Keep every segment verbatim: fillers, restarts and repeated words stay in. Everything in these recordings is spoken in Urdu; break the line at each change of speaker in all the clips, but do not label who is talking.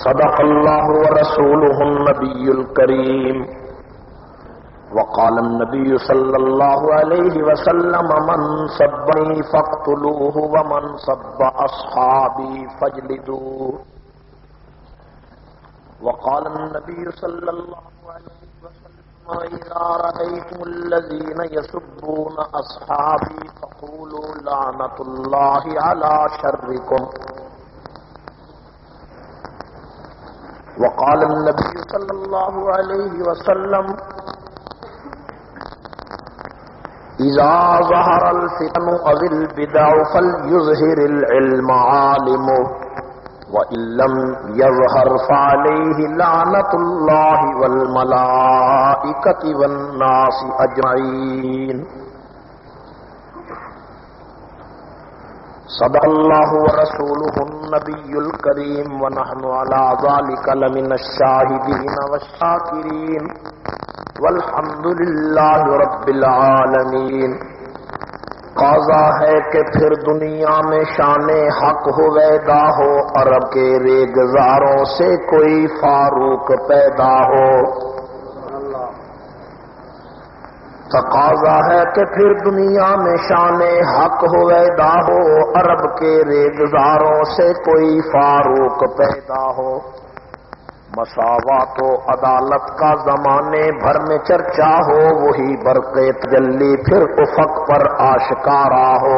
صدق الله ورسوله النبي الكريم. وقال النبي صلى الله عليه وسلم من سبني فاقتلوه ومن سب أصحابي فاجلدوه. وقال النبي صلى الله عليه وسلم إذا رأيتم الذين يسبون أصحابي فقولوا لعنة الله على شركم. وقال النبي صلى الله عليه وسلم إذا ظهر الفتن أو البدع فليظهر العلم عالم وإن لم يظهر فعليه لعنة الله والملائكة والناس أجمعين. صدق الله ورسوله النبي الكريم ونحن على ذلك لمن الشاهدين والشاكرين والحمد لله رب العالمین. قاضا ہے کہ پھر دنیا میں شان حق ہویدا ہو، عرب کے ریگزاروں سے کوئی فاروق پیدا ہو. تقاضا ہے کہ پھر دنیا میں شان حق ہویدا ہو، عرب کے ریگزاروں سے کوئی فاروق پیدا ہو. مساوات و عدالت کا زمانے بھر میں چرچا ہو، وہی برق تجلی پھر افق پر آشکارا ہو.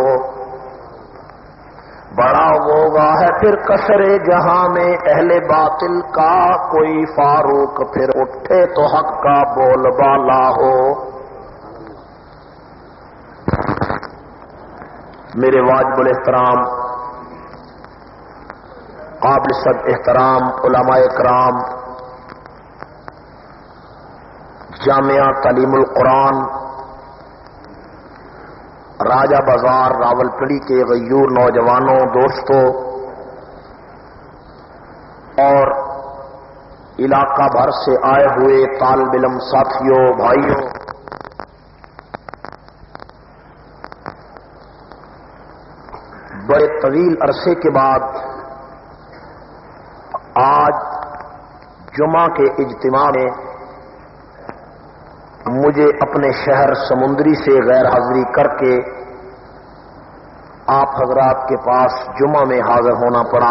بڑا ہوگا ہے پھر کثر جہاں میں اہل باطل کا، کوئی فاروق پھر اٹھے تو حق کا بول بالا ہو. میرے واجب الاحترام قابل صد احترام علماء اکرام، جامعہ تعلیم القرآن راجہ بازار راولپنڈی کے غیور نوجوانوں، دوستوں اور علاقہ بھر سے آئے ہوئے طالب علم ساتھیوں، بھائیوں، بڑے طویل عرصے کے بعد آج جمعہ کے اجتماع میں مجھے اپنے شہر سمندری سے غیر حاضری کر کے آپ حضرات کے پاس جمعہ میں حاضر ہونا پڑا.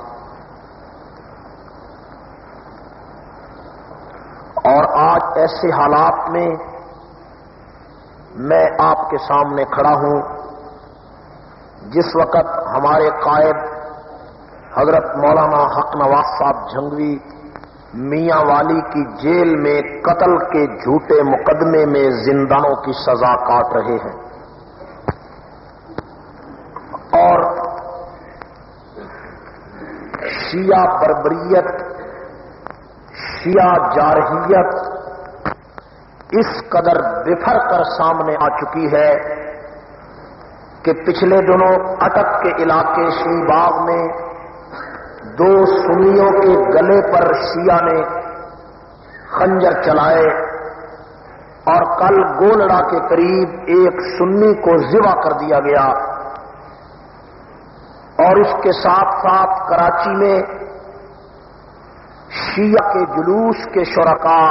اور آج ایسے حالات میں میں آپ کے سامنے کھڑا ہوں جس وقت ہمارے قائد حضرت مولانا حق نواز صاحب جھنگوی میاں والی کی جیل میں قتل کے جھوٹے مقدمے میں زندانوں کی سزا کاٹ رہے ہیں، اور شیعہ بربریت، شیعہ جارحیت اس قدر بفر کر سامنے آ چکی ہے کہ پچھلے دنوں اٹک کے علاقے شیعہ باغ میں دو سنیوں کے گلے پر شیعہ نے خنجر چلائے، اور کل گولڑا کے قریب ایک سنی کو ذبح کر دیا گیا. اور اس کے ساتھ ساتھ کراچی میں شیعہ کے جلوس کے شرکاء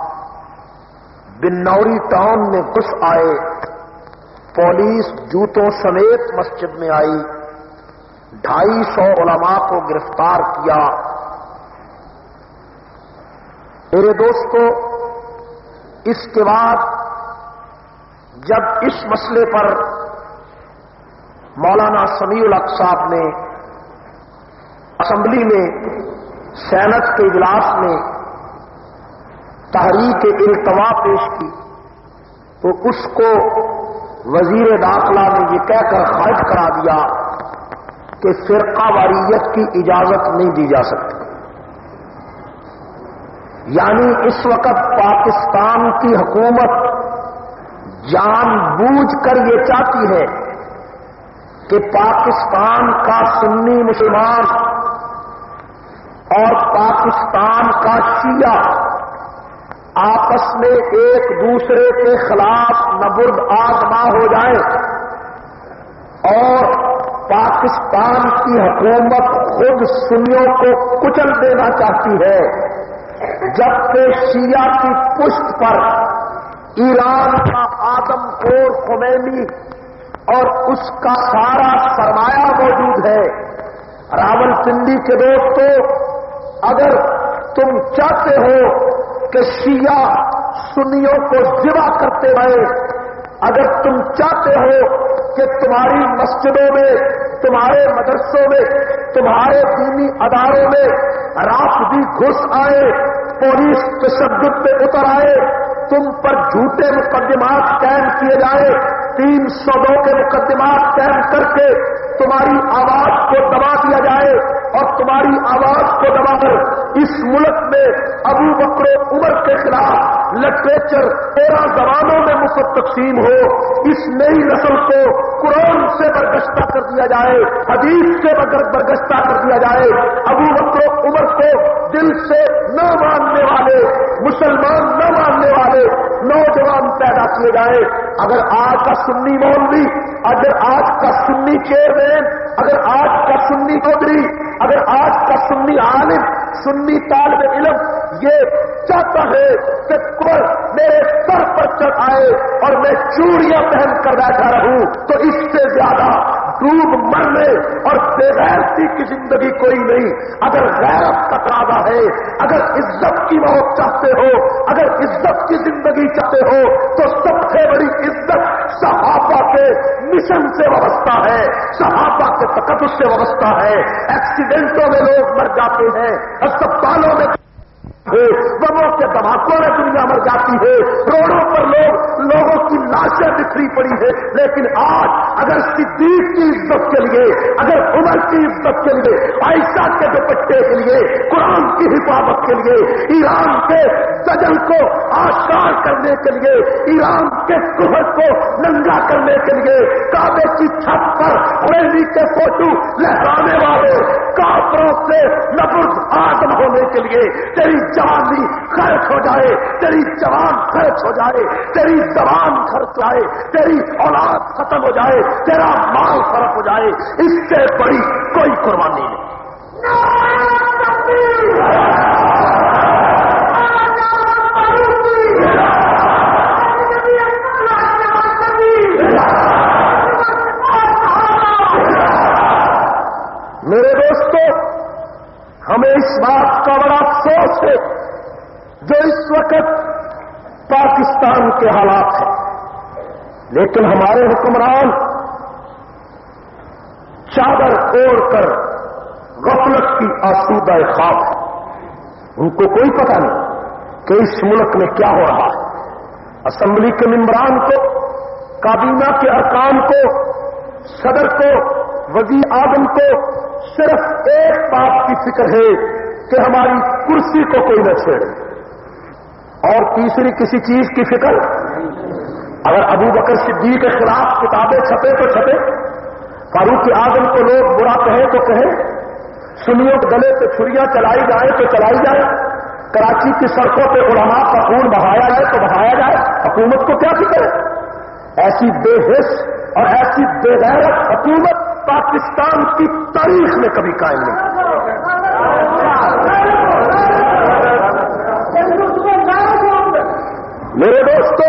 بنوری ٹاؤن میں گھس آئے، پولیس جوتوں سمیت مسجد میں آئی، ڈھائی سو علماء کو گرفتار کیا. میرے دوستو، اس کے بعد جب اس مسئلے پر مولانا سمیع الحق صاحب نے اسمبلی میں سینٹ کے اجلاس میں تحریک التوا پیش کی تو اس کو وزیر داخلہ نے یہ کہہ کر خارج کرا دیا کہ فرقہ واریت کی اجازت نہیں دی جا سکتی. یعنی اس وقت پاکستان کی حکومت جان بوجھ کر یہ چاہتی ہے کہ پاکستان کا سنی مسلمان اور پاکستان کا شیعہ آپس میں ایک دوسرے کے خلاف نبرد آزما ہو جائیں اور پاکستان کی حکومت خود سنیوں کو کچل دینا چاہتی ہے، جبکہ شیعہ کی پشت پر ایران کا آدم خور خمینی اور اس کا سارا سرمایہ موجود ہے۔ راولپنڈی کے دوستو، اگر تم چاہتے ہو کہ شیعہ سنیوں کو ذبح کرتے رہے، اگر تم چاہتے ہو کہ تمہاری مسجدوں میں، تمہارے مدرسوں میں، تمہارے دینی اداروں میں رافضی گھس آئے، پولیس تشدد پہ اتر آئے، تم پر جھوٹے مقدمات قائم کیے جائے، تین سو دو کے مقدمات قائم کر کے تمہاری آواز کو دبا دیا جائے اور تمہاری آواز کو دبا کر اس ملک میں ابو بکر و عمر کے خلاف لٹریچر تیرہ زبانوں میں مفت تقسیم ہو، اس نئی نسل کو قرآن سے برگشتہ کر دیا جائے، حدیث سے برگشتہ کر دیا جائے، ابو بکر و عمر کو دل سے نہ ماننے والے، مسلمان نہ ماننے والے نوجوان پیدا کیے جائے۔ اگر آج کا سنی مولوی، اگر آج کا سنی چیئرمین، اگر آج کا سنی چودھری، اگر آج کا سنی عالم، سنی طالب علم یہ چاہتا ہے کہ قبر میرے سر پر چڑھ آئے اور میں چوڑیاں پہن کر بیٹھا رہوں، تو اس سے زیادہ ڈوب مرنے اور بے غیرتی کی زندگی کوئی نہیں۔ اگر غیرت کا تقاضا ہے، اگر عزت کی موت چاہتے ہو، اگر عزت کی زندگی چاہتے ہو، تو سب سے بڑی عزت صحابہ کے مشن سے وابستہ ہے، صحابہ کے تقدس سے وابستہ ہے۔ ایکسیڈنٹوں میں لوگ مر جاتے ہیں، اسپتالوں میں بموں کے دھماکوں میں دنیا مر جاتی ہے، روڈوں پر لوگ لوگوں کی لاشیں بکھری پڑی ہے، لیکن آج اگر صدیق کی عزت کے لیے، اگر عمر کی عزت کے لیے، عائشہ کے دوپٹے کے لیے، قرآن کی حفاظت کے لیے، ایران کے دجل کو آشکار کرنے کے لیے، ایران کے کفر کو ننگا کرنے کے لیے، کعبے کی چھت پر خمینی کے فوٹو لہرانے والے کافروں سے نبرد آدم ہونے کے لیے تیری جوانی خرچ ہو جائے، تیری جوان خرچ ہو جائے، تیری زبان خرچ جائے، تیری اولاد ختم ہو جائے، تیرا مال خراب ہو جائے، اس سے بڑی کوئی قربانی نہیں۔ میرے دوستو، ہمیں اس بات کا بڑا افسوس ہے جو اس وقت پاکستان کے حالات ہیں، لیکن ہمارے حکمران چادر اوڑھ کر غفلت کی آسودہ خواب ہے، ان کو کوئی پتہ نہیں کہ اس ملک میں کیا ہو رہا ہے۔ اسمبلی کے ممبران کو، کابینہ کے ارکان کو، صدر کو، وزیر اعظم کو صرف ایک بات کی فکر ہے کہ ہماری کرسی کو کوئی نہ چھیڑے، اور تیسری کسی چیز کی فکر۔ اگر ابو بکر صدیق کے خلاف کتابیں چھپے تو چھپے، فاروق اعظم کو لوگ برا کہیں تو کہیں، سنیوں کے گلے پہ چھریاں چلائی جائے تو چلائی جائے، کراچی کی سڑکوں پہ علماء کا خون بہایا جائے تو بہایا جائے، حکومت کو کیا فکر ہے؟ ایسی بے حس اور ایسی بے غیرت حکومت پاکستان کی تاریخ میں کبھی قائم نہیں۔ میرے دوستو،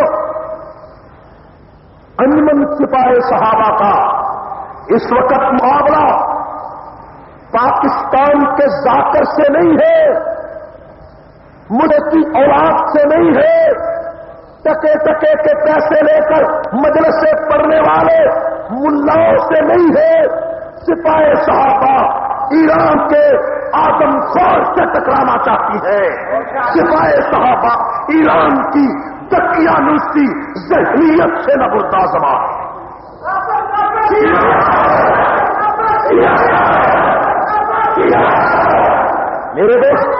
انجمن سپاہی صحابہ کا اس وقت معاملہ پاکستان کے ذاکر سے نہیں ہے، مجھے کی اولاد سے نہیں ہے، ٹکے ٹکے کے پیسے لے کر مدرسے پڑھنے والے ملاؤں سے نہیں ہے۔ سپاہی صحابہ ایران کے آدم خور سے ٹکرانا چاہتی ہے، سپاہی صحابہ ایران کی دقیانوسی ذہنیت سے نہ بردازمہ ہے۔ میرے دوست،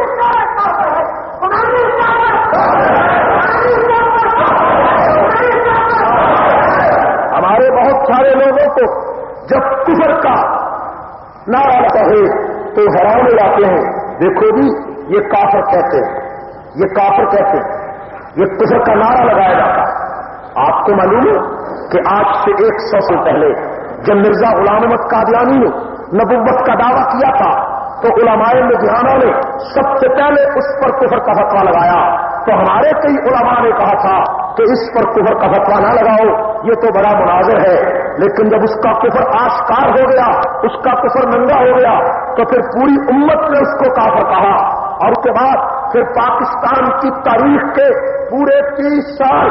ہمارے بہت سارے لوگوں کو جب کفر کا نعرہ لگتا ہے تو حیران ہو جاتے ہیں، دیکھو جی یہ کافر کہتے ہیں، یہ کافر کہتے ہیں، یہ کفر کا نعرہ لگایا جاتا ہے۔ آپ کو معلوم ہے کہ آج سے ایک سو سال پہلے جب مرزا غلام احمد قادیانی نے نبوت کا دعویٰ کیا تھا تو علماء لدھیانہ نے سب سے پہلے اس پر کفر کا فتویٰ لگایا، تو ہمارے کئی علماء نے کہا تھا کہ اس پر کفر کا فتویٰ نہ لگاؤ، یہ تو بڑا مناظر ہے، لیکن جب اس کا کفر آشکار ہو گیا، اس کا کفر ننگا ہو گیا، تو پھر پوری امت نے اس کو کافر کہا، اور اس کے بعد پھر پاکستان کی تاریخ کے پورے تیس سال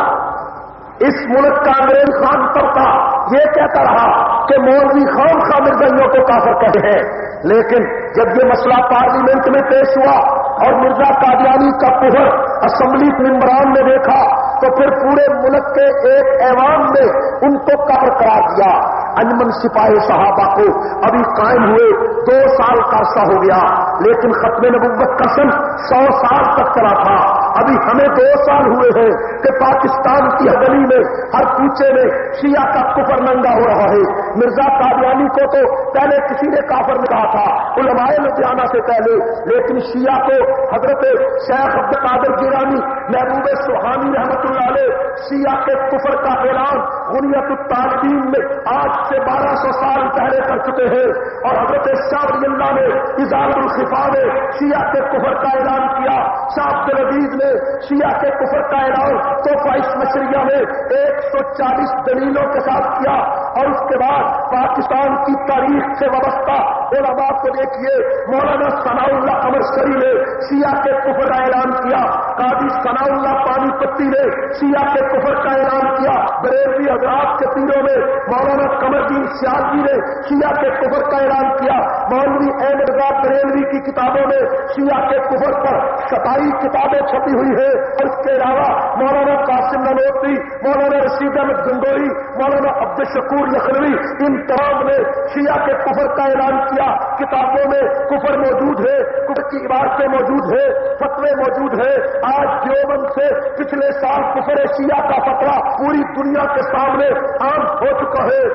اس ملک کا انگریز خان طبقہ یہ کہتا رہا کہ مولوی خان خواہ مرزائیوں کو کافر کہتے ہیں، لیکن جب یہ مسئلہ پارلیمنٹ میں پیش ہوا اور مرزا قادیانی کا کفر اسمبلی ممبران نے دیکھا تو پھر پورے ملک کے ایک ایوان نے ان کو کافر قرار دیا۔ انجمن سپاہی صحابہ کو ابھی قائم ہوئے دو سال کا عرصہ ہو گیا، لیکن ختم نبوت کا سن سو سال تک چلا تھا، ابھی ہمیں دو سال ہوئے ہیں کہ پاکستان کی ہر گلی میں ہر کوچے میں شیعہ کا کفر ننگا ہو رہا ہے۔ مرزا قادیانی کو تو پہلے کسی نے کافر میں کہا تھا، علماء لدھیانہ سے پہلے، لیکن شیعہ کو حضرت شیخ عبد القادر جیلانی محبوب سبحانی رحمت اللہ علیہ شیعہ کے کفر کا اعلان غنیت الطالبین میں آج سے بارہ سو سال پہلے کر چکے ہیں، اور حضرت شاہ ولی اللہ نے ازالۃ الخفا میں شیعہ کے کفر کا اعلان کیا، شاہ عبد العزیز نے شیعہ کے کفر کا اعلان تحفہ مشریہ میں ایک سو چالیس دلیلوں کے ساتھ کیا، اور اس کے بعد پاکستان کی تاریخ سے وابستہ علماء کو دیکھیے، مولانا ثناء اللہ قمر شری نے شیعہ کے کفر کا اعلان کیا، قاضی ثناء اللہ پانی پتی نے شیعہ کے کفر کا اعلان کیا، بریلوی حضرات کے پیروں میں مولانا قمر الدین سیالوی نے شیعہ کے کفر کا اعلان کیا، مولوی احمد رضا بریلوی کی کتابوں میں شیعہ کے کفر پر ستائی کتابیں چھپی ہوئی ہے، اور اس کے علاوہ مولانا قاسم نانوتوی، مولانا رشید احمد گنگوئی، مولانا عبد الشکور لکھنوی، ان تمام نے شیعہ کے کفر کا اعلان کیا، کتابوں میں کفر موجود ہے، کفر کی عبارتیں موجود ہے، فتوے موجود ہے۔ آج دیوبند سے پچھلے سال کفر شیعہ کا فتویٰ پوری دنیا کے سامنے عام ہو چکا ہے۔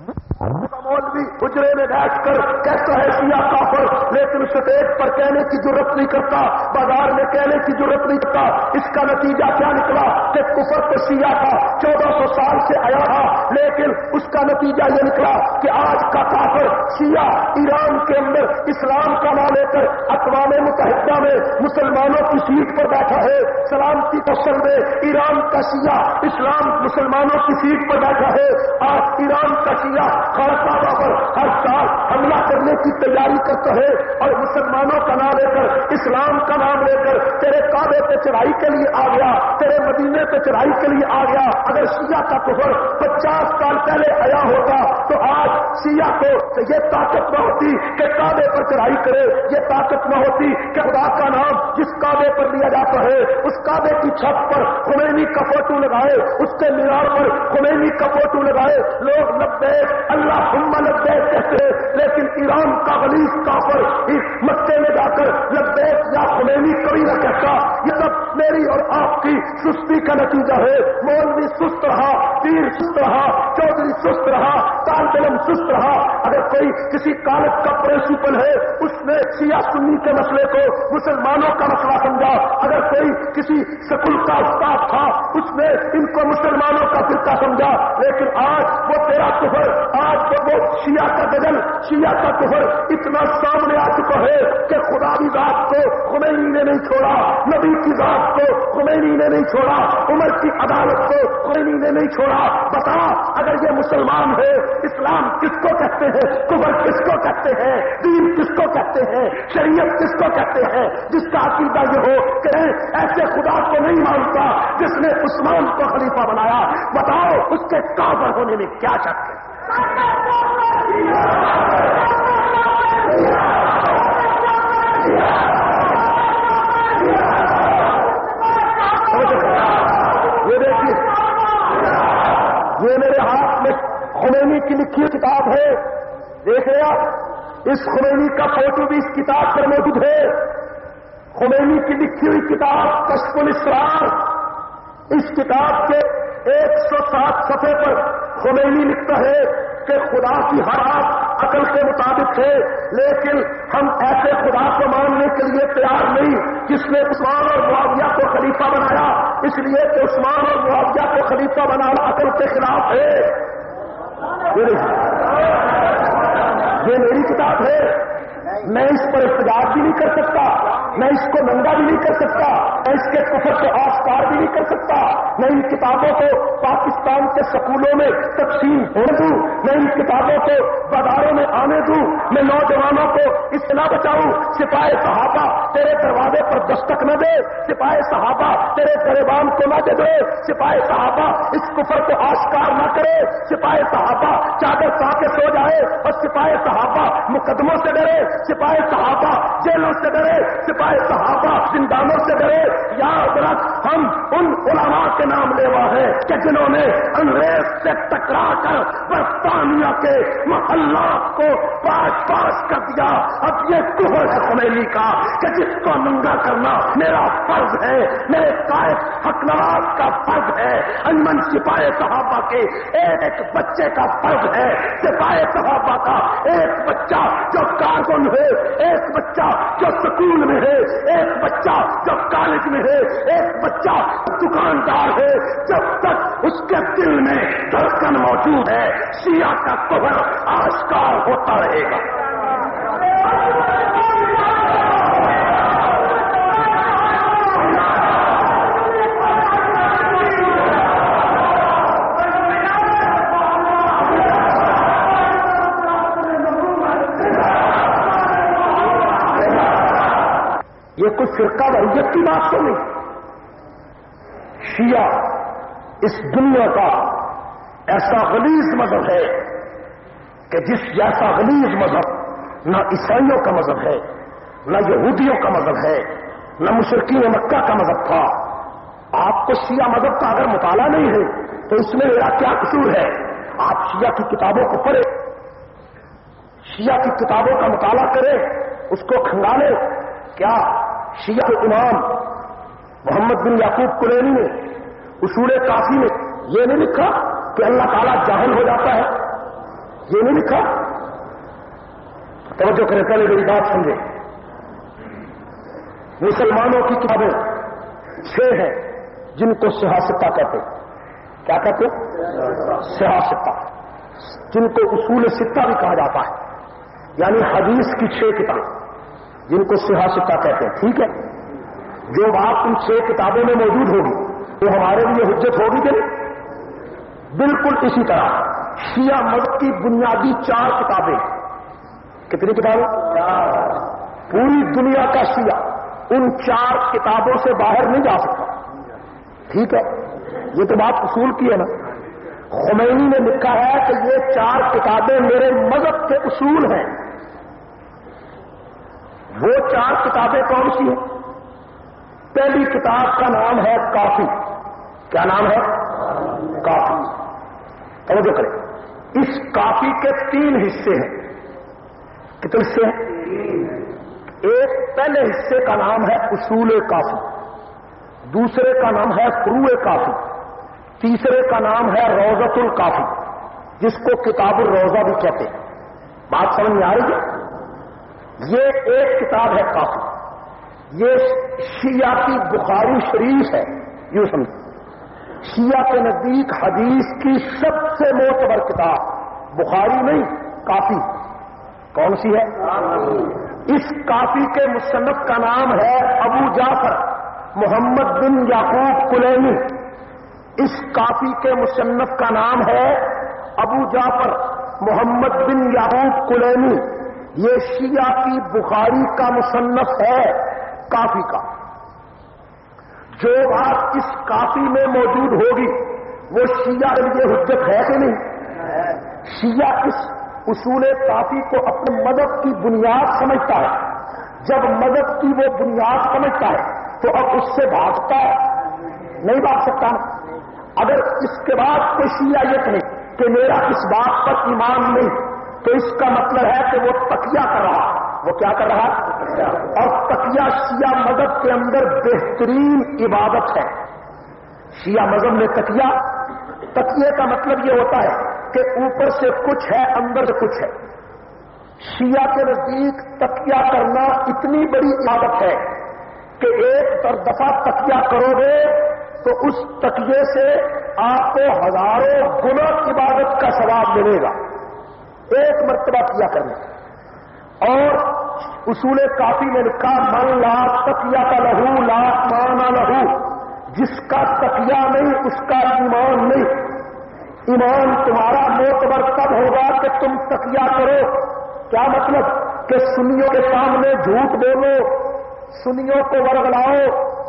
مولوی حجرے میں بیٹھ کر کہتا ہے شیعہ کافر، لیکن اسٹیج پر کہنے کی ضرورت نہیں کرتا، بازار میں کہنے کی ضرورت نہیں کرتا۔ اس کا نتیجہ کیا نکلا کہ کفر تو شیعہ کا چودہ سو سال سے آیا تھا، لیکن اس کا نتیجہ یہ نکلا کہ آج کا کافر شیعہ ایران کے اندر اسلام کا نام لے کر اقوام متحدہ میں مسلمانوں کی سیٹ پر بیٹھا ہے، سلامتی کوشل میں ایران کا شیعہ اسلام مسلمانوں کی سیٹ پر بیٹھا ہے۔ آج ایران کا شیعہ خانقاہ پر ہر سال حملہ کرنے کی تیاری کرتا ہے، اور مسلمانوں کا نام لے کر اسلام کا نام لے کر تیرے کعبے پہ چڑھائی کے لیے آ گیا، تیرے مدینے پہ چڑھائی کے لیے آ گیا۔ اگر شیعہ کا کفر پچاس سال پہلے آیا ہوتا تو آج شیعہ کو یہ طاقت نہ ہوتی کہ کعبے پر چڑھائی کرے، یہ طاقت نہ ہوتی کہ خدا کا نام جس کعبے پر لیا جاتا ہے اس کعبے کی چھت پر خمینی کا فوٹو لگائے، اس کے مینار پر خمینی کا فوٹو لگائے، لوگ لبیک اللہم لبیک کہتے ہیں، لیکن ایران کا غلیظ کافر اس مکے میں جا کر لبیک یا خمینی کبھی نہ کہتا۔ یہ سب میری اور آپ کی سستی کا نتیجہ ہے۔ مولوی سست رہا، پیر سست رہا، چودھری سست رہا، طالب علم سست رہا۔ اگر کوئی کسی کالج کا پرنسپل ہے اس نے شیعہ سنی کے مسئلے کو مسلمانوں کا مسئلہ سمجھا، اگر کوئی کسی سکول کا استاد تھا اس نے ان کو مسلمانوں کا فرقہ سمجھا، لیکن آج وہ تیرا کفر، آج تو وہ شیعہ کا دجل، شیعہ کا کفر اتنا سامنے آ چکا ہے کہ خدا کی ذات کو خمینی نے نہیں چھوڑا، نبی کی ذات کو خمینی نے نہیں چھوڑا، عمر کی عدالت کو خمینی نے نہیں چھوڑا۔ بتا اگر یہ مسلمان ہے، اسلام کس کو کہتے ہیں، کفر کس کو کہتے ہیں، دین کس کو کہتے ہیں، شریعت کس کو کہتے ہیں؟ جس کا عقیدہ یہ ہو کہ ایسے خدا کو نہیں مانتا جس نے عثمان کو خلیفہ بنایا، بتاؤ اس کے کافر ہونے میں کیا شک ہے؟ یہ دیکھیے، یہ میرے ہاتھ میں خمینی کی لکھی کتاب ہے، دیکھ رہے آپ، اس خمینی کا فوٹو بھی اس کتاب پر موجود ہے۔ خمینی کی لکھی ہوئی کتاب کشف الاسرار، اس کتاب کے ایک سو سات صفحے پر خمینی لکھتا ہے کہ خدا کی ہر بات عقل کے مطابق ہے، لیکن ہم ایسے خدا کو ماننے کے لیے تیار نہیں جس نے عثمان اور معاویہ کو خلیفہ بنایا، اس لیے کہ عثمان اور معاویہ کو خلیفہ بنانا عقل کے خلاف ہے۔
یہ میری کتاب ہے، میں اس پر احتجاج بھی نہیں کر سکتا، میں اس کو ننگا بھی نہیں کر سکتا، میں اس کے کفر کو آشکار بھی نہیں کر سکتا، میں ان کتابوں کو پاکستان کے سکولوں میں تقسیم ہونے دوں، میں ان کتابوں کو بازاروں میں آنے دوں، میں نوجوانوں کو اس سے نہ بچاؤں۔ سپاہی صحابہ تیرے دروازے پر دستک نہ دے، سپاہی صحابہ تیرے گریبان کو نہ دے دے، سپاہی صحابہ اس کفر کو آشکار نہ کرے، سپاہی صحابہ چادر سا کے سو جائے اور سپاہی صحابہ مقدموں سے ڈرے، سپاہی صحابہ جیلوں سے ڈرے، سپاہی صحابہ زندانوں سے ڈرے۔ یاد رکھ، ہم ان علماء کے نام لیوا ہیں کہ جنہوں نے انگریز سے ٹکرا کر برطانیہ کے محلات کو پاش پاش کر دیا۔ اب یہ کفر ہے خمینی کا کہ جس کو ننگا کرنا میرا فرض ہے، میرے قائد حق نواز کا فرض ہے، انجمن سپاہی صحابہ کے ایک بچے کا فرض ہے، سپاہی صحابہ کا ایک بچہ جو کارکن ہے، ایک بچہ جو سکول میں ہے، ایک بچہ جو کالج میں ہے، ایک بچہ دکاندار ہے، جب تک اس کے دل میں دھڑکن موجود ہے شیعہ کا کفر آشکار ہوتا رہے گا۔ یہ کوئی فرقہ وحیت کی بات تو نہیں۔ شیعہ اس دنیا کا ایسا غلیظ مذہب ہے کہ جس جیسا غلیظ مذہب نہ عیسائیوں کا مذہب ہے، نہ یہودیوں کا مذہب ہے، نہ مشرکین مکہ کا مذہب تھا۔ آپ کو شیعہ مذہب کا اگر مطالعہ نہیں ہے تو اس میں میرا کیا قصور ہے؟ آپ شیعہ کی کتابوں کو پڑھیں، شیعہ کی کتابوں کا مطالعہ کریں، اس کو کھنگالیں۔ کیا شیعہ کے امام محمد بن یعقوب کلینی نے اصول کافی میں یہ نہیں لکھا کہ اللہ تعالیٰ جاہل ہو جاتا ہے؟ یہ نہیں لکھا؟ توجہ کریں، پہلے میری بات سمجھیں۔ مسلمانوں کی کتابیں چھ ہیں جن کو سیاستہ کہتے ہیں۔ کیا کہتے ہیں؟ سیاستہ، جن کو اصول ستہ بھی کہا جاتا ہے، یعنی حدیث کی چھ کتابیں جن کو سیاستہ کہتے ہیں۔ ٹھیک ہے، جو بات ان چھ کتابوں میں موجود ہوگی وہ ہمارے لیے حجت ہوگی کہ نہیں؟ بالکل اسی طرح شیعہ مذہب کی بنیادی چار کتابیں، کتنی کتابیں؟ پوری دنیا کا شیعہ ان چار کتابوں سے باہر نہیں جا سکتا۔ ٹھیک ہے، یہ تو بات اصول کی ہے نا۔ خمینی نے لکھا ہے کہ یہ چار کتابیں میرے مذہب کے اصول ہیں۔ وہ چار کتابیں کون سی ہیں؟ پہلی کتاب کا نام ہے کافی۔ کیا نام ہے؟ کافی۔ توجہ کریں، اس کافی کے تین حصے ہیں۔ کتنے حصے ہیں؟ ایک پہلے حصے کا نام ہے اصول کافی، دوسرے کا نام ہے فروع کافی، تیسرے کا نام ہے روضۃ الکافی، جس کو کتاب الروضہ بھی کہتے ہیں۔ بات سمجھ میں آ رہی ہے؟ یہ ایک کتاب ہے کافی، یہ شیعہ کی بخاری شریف ہے۔ یوں سمجھ، شیعہ کے نزدیک حدیث کی سب سے معتبر کتاب بخاری نہیں، کافی۔ کون سی ہے؟ اس کافی کے مصنف کا نام ہے ابو جعفر محمد بن یعقوب کلینی۔ اس کافی کے مصنف کا نام ہے ابو جعفر محمد بن یعقوب کلینی۔ یہ شیعہ کی بخاری کا مصنف ہے کافی کا۔ جو بات اس کافی میں موجود ہوگی وہ شیعہ کے لیے حجت ہے کہ نہیں؟ شیعہ اس اصول کافی کو اپنے مذہب کی بنیاد سمجھتا ہے۔ جب مذہب کی وہ بنیاد سمجھتا ہے تو اب اس سے بھاگتا ہے نہیں بھاگ سکتا نا۔ اگر اس کے بعد کوئی شیعہ یہ کہے کہ میرا اس بات پر ایمان نہیں، تو اس کا مطلب ہے کہ وہ تقیہ کر رہا۔ وہ کیا کر رہا؟ اور تقیہ شیعہ مذہب کے اندر بہترین عبادت ہے۔ شیعہ مذہب میں تقیہ تقیے کا مطلب یہ ہوتا ہے کہ اوپر سے کچھ ہے، اندر سے کچھ ہے۔ شیعہ کے نزدیک تقیہ کرنا اتنی بڑی عبادت ہے کہ ایک دفعہ تقیہ کرو گے تو اس تکیے سے آپ کو ہزاروں گنا عبادت کا ثواب ملے گا ایک مرتبہ کیا کرنے. اور اصول کافی میں لکھا من لا تقیہ کا لہو لا مانا لہو، جس کا تقیہ نہیں اس کا ایمان نہیں. ایمان تمہارا معتبر تب ہوگا کہ تم تقیہ کرو. کیا مطلب؟ کہ سنیوں کے سامنے جھوٹ بولو، سنیوں کو ورگلاؤ.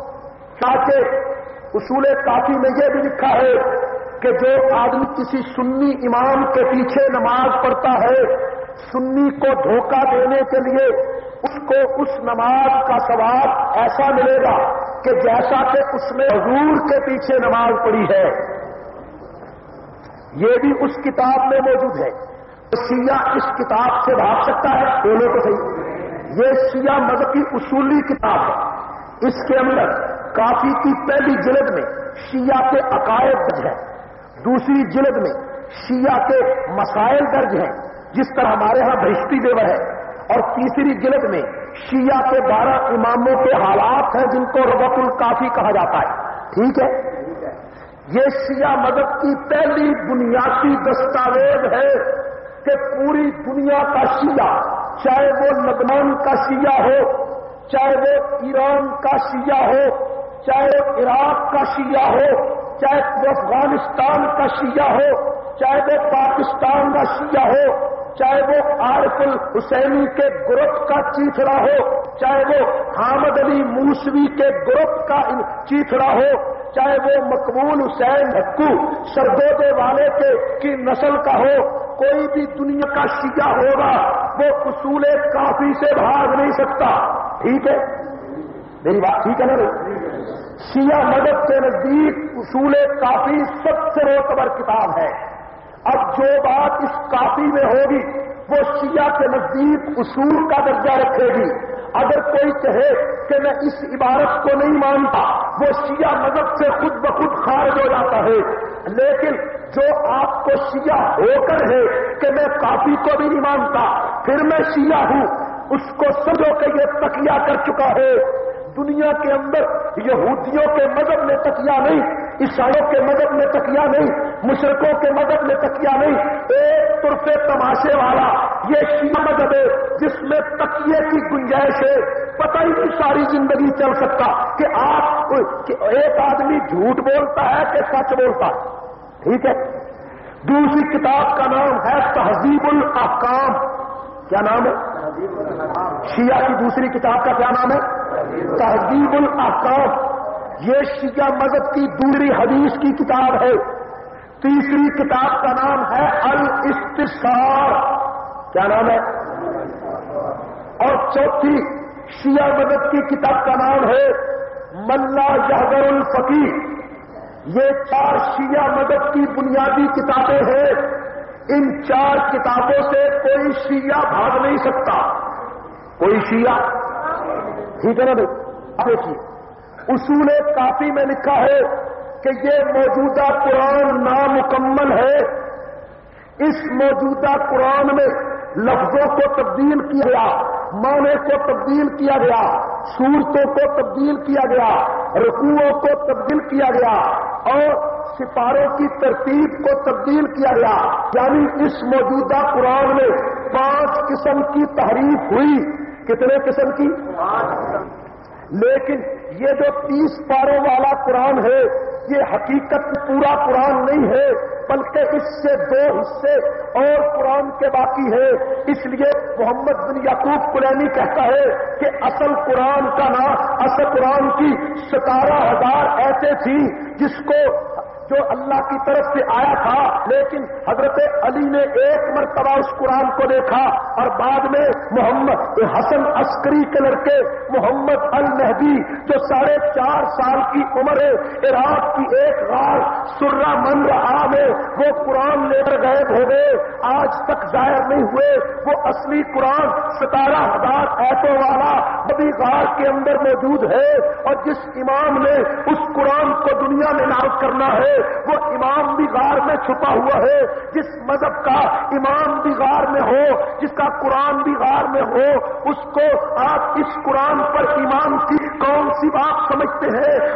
تاکہ اصول کافی میں یہ بھی لکھا ہے کہ جو آدمی کسی سنی امام کے پیچھے نماز پڑھتا ہے، سنی کو دھوکہ دینے کے لیے اس کو اس نماز کا ثواب ایسا ملے گا کہ جیسا کہ اس نے حضور کے پیچھے نماز پڑھی ہے. یہ بھی اس کتاب میں موجود ہے. شیعہ اس کتاب سے بھاگ سکتا ہے؟ بولو تو صحیح. یہ شیعہ مذہب کی اصولی کتاب ہے. اس کے اندر کافی کی پہلی جلد میں شیعہ کے عقائد درج ہیں، دوسری جلد میں شیعہ کے مسائل درج ہیں جس طرح ہمارے ہاں بہشتی دیور ہے، اور تیسری جلد میں شیعہ کے بارہ اماموں کے حالات ہیں جن کو ربط الکافی کہا جاتا ہے. ٹھیک ہے؟ یہ شیعہ مذہب کی پہلی بنیادی دستاویز ہے کہ پوری دنیا کا شیعہ، چاہے وہ لبنان کا شیعہ ہو، چاہے وہ ایران کا شیعہ ہو، چاہے وہ عراق کا شیعہ ہو، چاہے وہ افغانستان کا شیعہ ہو، چاہے وہ پاکستان کا شیعہ ہو، چاہے وہ عارف الحسینی کے گروپ کا چیتڑا ہو، چاہے وہ حامد علی موسوی کے گروپ کا چیتڑا ہو، چاہے وہ مقبول حسین حقو سرگودے والے کے کی نسل کا ہو، کوئی بھی دنیا کا شیعہ ہوگا وہ اصول کافی سے بھاگ نہیں سکتا. ٹھیک ہے؟ میری بات ٹھیک ہے نا؟ شیعہ مذہب کے نزدیک اصول کافی سب سے معتبر کتاب ہے. اب جو بات اس کافی میں ہوگی وہ شیعہ کے نزدیک اصول کا درجہ رکھے گی. اگر کوئی کہے کہ میں اس عبارت کو نہیں مانتا وہ شیعہ مذہب سے خود بخود خارج ہو جاتا ہے. لیکن جو آپ کو شیعہ ہو کر ہے کہ میں کافی کو بھی نہیں مانتا پھر میں شیعہ ہوں، اس کو سمجھو کہ یہ تقیہ کر چکا ہے. دنیا کے اندر یہودیوں کے مذہب میں تقیہ نہیں، عیسائیوں کے مذہب میں تقیہ نہیں، مشرکوں کے مذہب میں تقیہ نہیں. ایک طرفے تماشے والا یہ شیعہ مذہب ہے جس میں تقیے کی گنجائش ہے. پتہ ہی نہیں ساری زندگی چل سکتا کہ آپ کہ ایک آدمی جھوٹ بولتا ہے کہ سچ بولتا ہے. ٹھیک ہے؟ دوسری کتاب کا نام ہے تہذیب الاحکام. کیا نام ہے؟ شیعہ کی دوسری کتاب کا کیا نام ہے؟ تہذیب الاحکام. یہ شیعہ مذہب کی دوسری حدیث کی کتاب ہے. تیسری کتاب کا نام ہے الاستثار. کیا نام ہے؟ اور چوتھی شیعہ مذہب کی کتاب کا نام ہے ملا یحذر الفقیہ. یہ چار شیعہ مذہب کی بنیادی کتابیں ہیں. ان چار کتابوں سے کوئی شیعہ بھاگ نہیں سکتا. کوئی شیعہ. ٹھیک ہے نا بھائی؟ اب دیکھیے اصول کافی میں لکھا ہے کہ یہ موجودہ قرآن نامکمل ہے. اس موجودہ قرآن میں لفظوں کو تبدیل کیا گیا، معنی کو تبدیل کیا گیا، صورتوں کو تبدیل کیا گیا، رکوعوں کو تبدیل کیا گیا اور سپاروں کی ترتیب کو تبدیل کیا گیا. یعنی اس موجودہ قرآن میں پانچ قسم کی تحریف ہوئی. کتنے قسم کی؟ لیکن یہ جو تیس پاروں والا قرآن ہے یہ حقیقت پورا قرآن نہیں ہے بلکہ اس سے دو حصے اور قرآن کے باقی ہے. اس لیے محمد بن یعقوب کلینی کہتا ہے کہ اصل قرآن کا نام، اصل قرآن کی ستارہ ہزار ایسے تھی جس کو جو اللہ کی طرف سے آیا تھا، لیکن حضرت علی نے ایک مرتبہ اس قرآن کو دیکھا اور بعد میں محمد حسن عسکری کے لڑکے محمد المہدی جو ساڑھے چار سال کی عمر ہے، عراق کی ایک غار سرہ من رہا میں وہ قرآن لے کر غائب ہو گئے، آج تک ظاہر نہیں ہوئے. وہ اصلی قرآن ستارہ ہزار ایتوں والا بڑی غار کے اندر موجود ہے. اور جس امام نے اس قرآن کو دنیا میں نافذ کرنا ہے وہ امام بھی غار میں چھپا ہوا ہے. جس مذہب کا امام بھی غار میں ہو، جس کا قرآن بھی غار میں ہو، اس کو آپ اس قرآن پر ایمان کی کون سی بات سمجھتے ہیں؟ وہ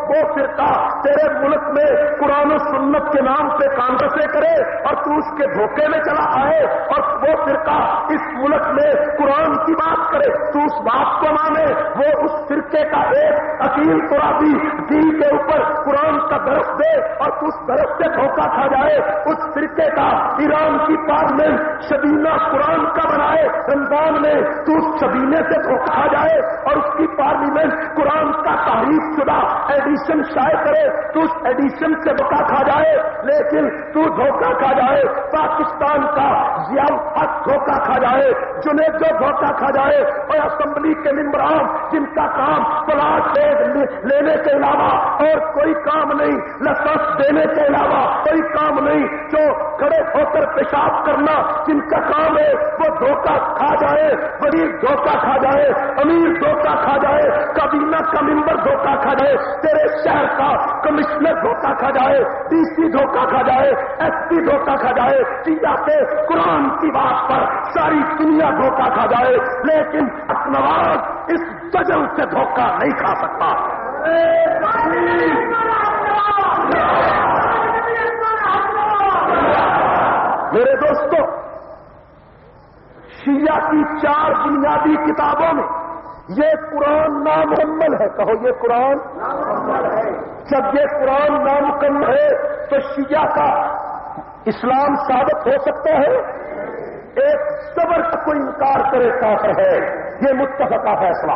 وہ فرقہ تیرے ملک میں قرآن و سنت کے نام سے کانگریسیں کرے اور تو اس کے دھوکے میں چلا آئے، اور وہ فرقہ اس ملک میں قرآن کی بات کرے تو اس بات کو مانے، وہ اس فرقے کا ایک عقیل قرآبی دین کے اوپر قرآن کا درس دے اور تو اس درس سے دھوکہ کھا جائے، اس فرقے کا ایران کی پارلیمنٹ شبینہ قرآن کا بنائے رمضان میں تو اس شبینے سے دھوکہ کھا جائے، اور اس کی پارلیمنٹ قرآن کا تحریف شدہ ایڈیشن شائع کرے تو اس ایڈیشن سے دھوکہ کھا جائے، لیکن تو دھوکہ کھا جائے پاکستان کا ضیاء الحق دھوکہ کھا جائے، جنید جو دھوکہ کھا جائے، اور اسمبلی کے ممبران جن کا کام پلاٹ لینے کے علاوہ اور کوئی کام نہیں، لسانس دینے کے علاوہ کوئی کام نہیں، جو کھڑے ہو کر پیشاب کرنا جن کا کام ہے وہ دھوکہ کھا جائے، وزیر دھوکہ کھا جائے، امیر دھوکہ کھا جائے، کابینہ کا ممبر دھوکہ کھا جائے، تیرے شہر کا کمشنر دھوکہ کھا جائے، ڈی سی دھوکہ کھا جائے، ایس پی دھوکہ کھا جائے، سیدھا کے قرآن کی بات پر ساری دنیا دھوکہ کھا جائے، لیکن نواز اس دجل سے دھوکہ نہیں کھا سکتا۔ میرے دوستو، شیعہ کی چار بنیادی کتابوں میں یہ قرآن نامکمل ہے، کہو یہ قرآن نامکمل ہے۔ جب یہ قرآن نامکمل ہے تو شیعہ کا اسلام ثابت ہو سکتا ہے؟ ایک صبر کا کوئی انکار کرے کافر ہے، یہ متفقہ فیصلہ۔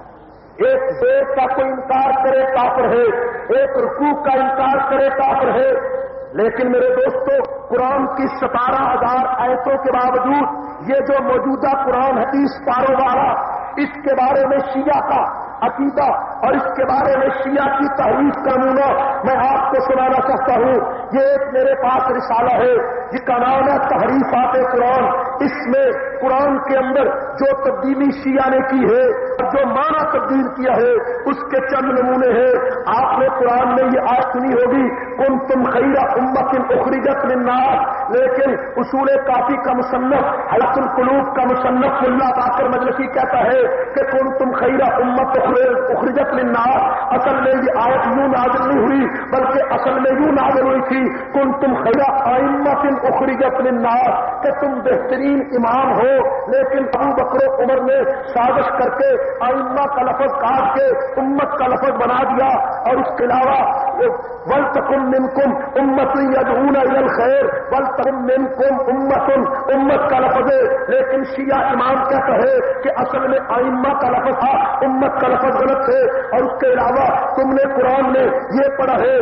ایک زیر کا کوئی انکار کرے کافر ہے، ایک رکوع کا انکار کرے کافر ہے۔ لیکن میرے دوستو، قرآن کی ستارہ ہزار آیتوں کے باوجود یہ جو موجودہ قرآن حدیث پاروں والا، اس کے بارے میں شیعہ کا عقیدہ اور اس کے بارے میں شیعہ کی تحریف کا نمونہ میں آپ کو سنانا چاہتا ہوں۔ یہ ایک میرے پاس رسالہ ہے جس کا نام ہے تحریفات قرآن۔ اس میں قرآن کے اندر جو تبدیلی شیعہ نے کی ہے اور جو معنی تبدیل کیا ہے اس کے چند نمونے ہیں۔ آپ نے قرآن میں یہ آیت سنی ہوگی کنتم خیر امۃ اخرجت للناس، لیکن اصول کافی کا مصنف حلق القلوب کا مصنف ملا باقر مجلسی کہتا ہے کہ کنتم خیر امۃ اخرجت للناس، اصل میں یہ آیت یوں نازل نہیں ہوئی بلکہ اصل میں یوں نازل ہوئی تھی کنتم خیر ائمۃ اخرجت للناس، کہ تم بہترین امام ہو، لیکن ابو بکر و عمر نے سازش کر کے ائمہ کا لفظ کاٹ کے امت کا لفظ بنا دیا، اور اس کے علاوہ وَلْتَكُن مِّنكُمْ أُمَّةٌ يَدْعُونَ إِلَى الْخَيْرِ وَلْتَكُن مِّنكُمْ أُمَّةٌ، امت کا لفظ ہے، لیکن شیعہ امام کہتا ہے کہ اصل میں ائمہ کا لفظ تھا، امت کا لفظ غلط ہے۔ اور اس کے علاوہ تم نے قرآن میں یہ پڑھا ہے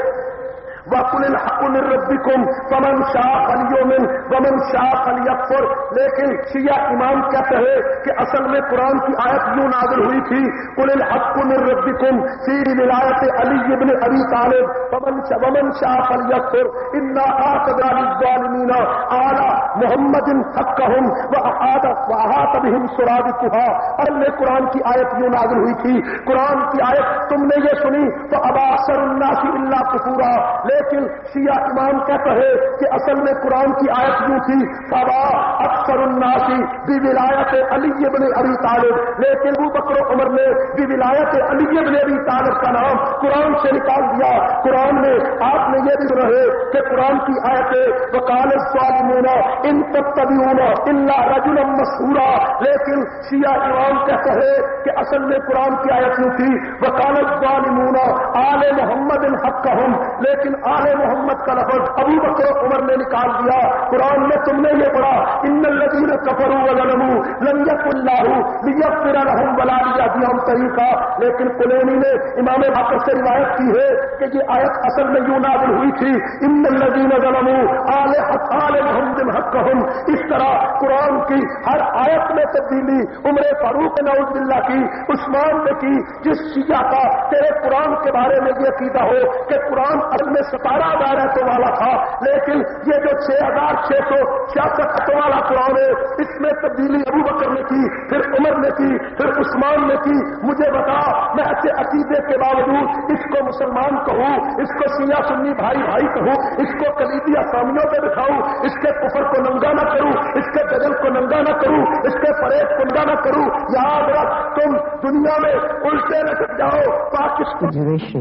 وَقُلِ الْحَقُّ مِن رَّبِّكُمْ فَمَن شَاءَ فَلْيُؤْمِن وَمَن شَاءَ فَلْيَكْفُرْ، لیکن شیعہ امام کہتا ہے کہ اصل میں قرآن کی آیت یوں نازل ہوئی تھی قُلِ الْحَقُّ مِن رَّبِّكُمْ فِي وِلَایَةِ عَلِيِّ بْنِ أَبِي طَالِبٍ وَمَن شَاءَ وَمَن شَاءَ فَلْيَكْفُرْ إِنَّا أَعْتَدْنَا لِلظَّالِمِينَ آلَ مُحَمَّدٍ حَقَّهُمْ وَأَحَاطَ بِهِمْ سُرَادِقُهَا۔ اصل میں قرآن کی آیت یوں نازل ہوئی تھی، قرآن کی آیت تم نے یہ سنی تو ابا اکثر الناس الا کفورا، لیکن شیعہ امام کہتا ہے کہ اصل میں قرآن کی آیت یوں تھی فبا اکثر الناس بولایت علی بن ابی طالب، لیکن ابو بکر و عمر نے بولایت علی بن ابی طالب کا نام قرآن سے نکال دیا۔ قرآن میں آپ نے یہ بھی سنا ہے کہ قرآن کی آیت وقال الظالمون ان تتبعون الا رجلا مسحورا، لیکن شیعہ امام کہتا ہے کہ اصل میں قرآن کی آیت یوں تھی وقال الظالمون آل محمد حقهم، لیکن آل محمد کا لفظ ابو بکر و عمر نے نکال دیا۔ قرآن میں تم نے یہ پڑھا ان الذین کفروا وظلموا لم یکن اللہ لیغفر لهم ولا لیہدیہم طریقا، لیکن کلینی نے امام باقر سے روایت کی ہے کہ یہ آیت اصل میں یوں نازل ہوئی تھی ان الذین ظلموا آل حق آل محمد حقهم۔ اس طرح قرآن کی ہر آیت میں تبدیلی عمر فاروق نعوذ باللہ کی، عثمان نے کی۔ جس شیعہ کا تیرے قرآن کے بارے میں یہ عقیدہ ہو کہ قرآن اصل میں ستارہ ہزار ایتوں والا تھا، لیکن یہ جو چھ ہزار چھ سو چھیاسٹھ ایتوں والا قرآن ہے اس میں تبدیلی ابو بکر نے کی، پھر عمر نے کی، پھر عثمان نے کی، مجھے بتا میں ایسے عقیدے کے باوجود اس کو مسلمان کہوں، اس کو شیعہ سنی بھائی بھائی کہوں، اس کو کلیدی اسامیوں پہ دکھاؤں، اس کے کفر کو ننگا نہ کروں، اس کے بدل کو ننگا نہ کروں، اس کے پرہیز کو ننگا نہ کروں؟ یاد رکھ تم دنیا میں الٹے نہ کر جاؤ۔ Pakistan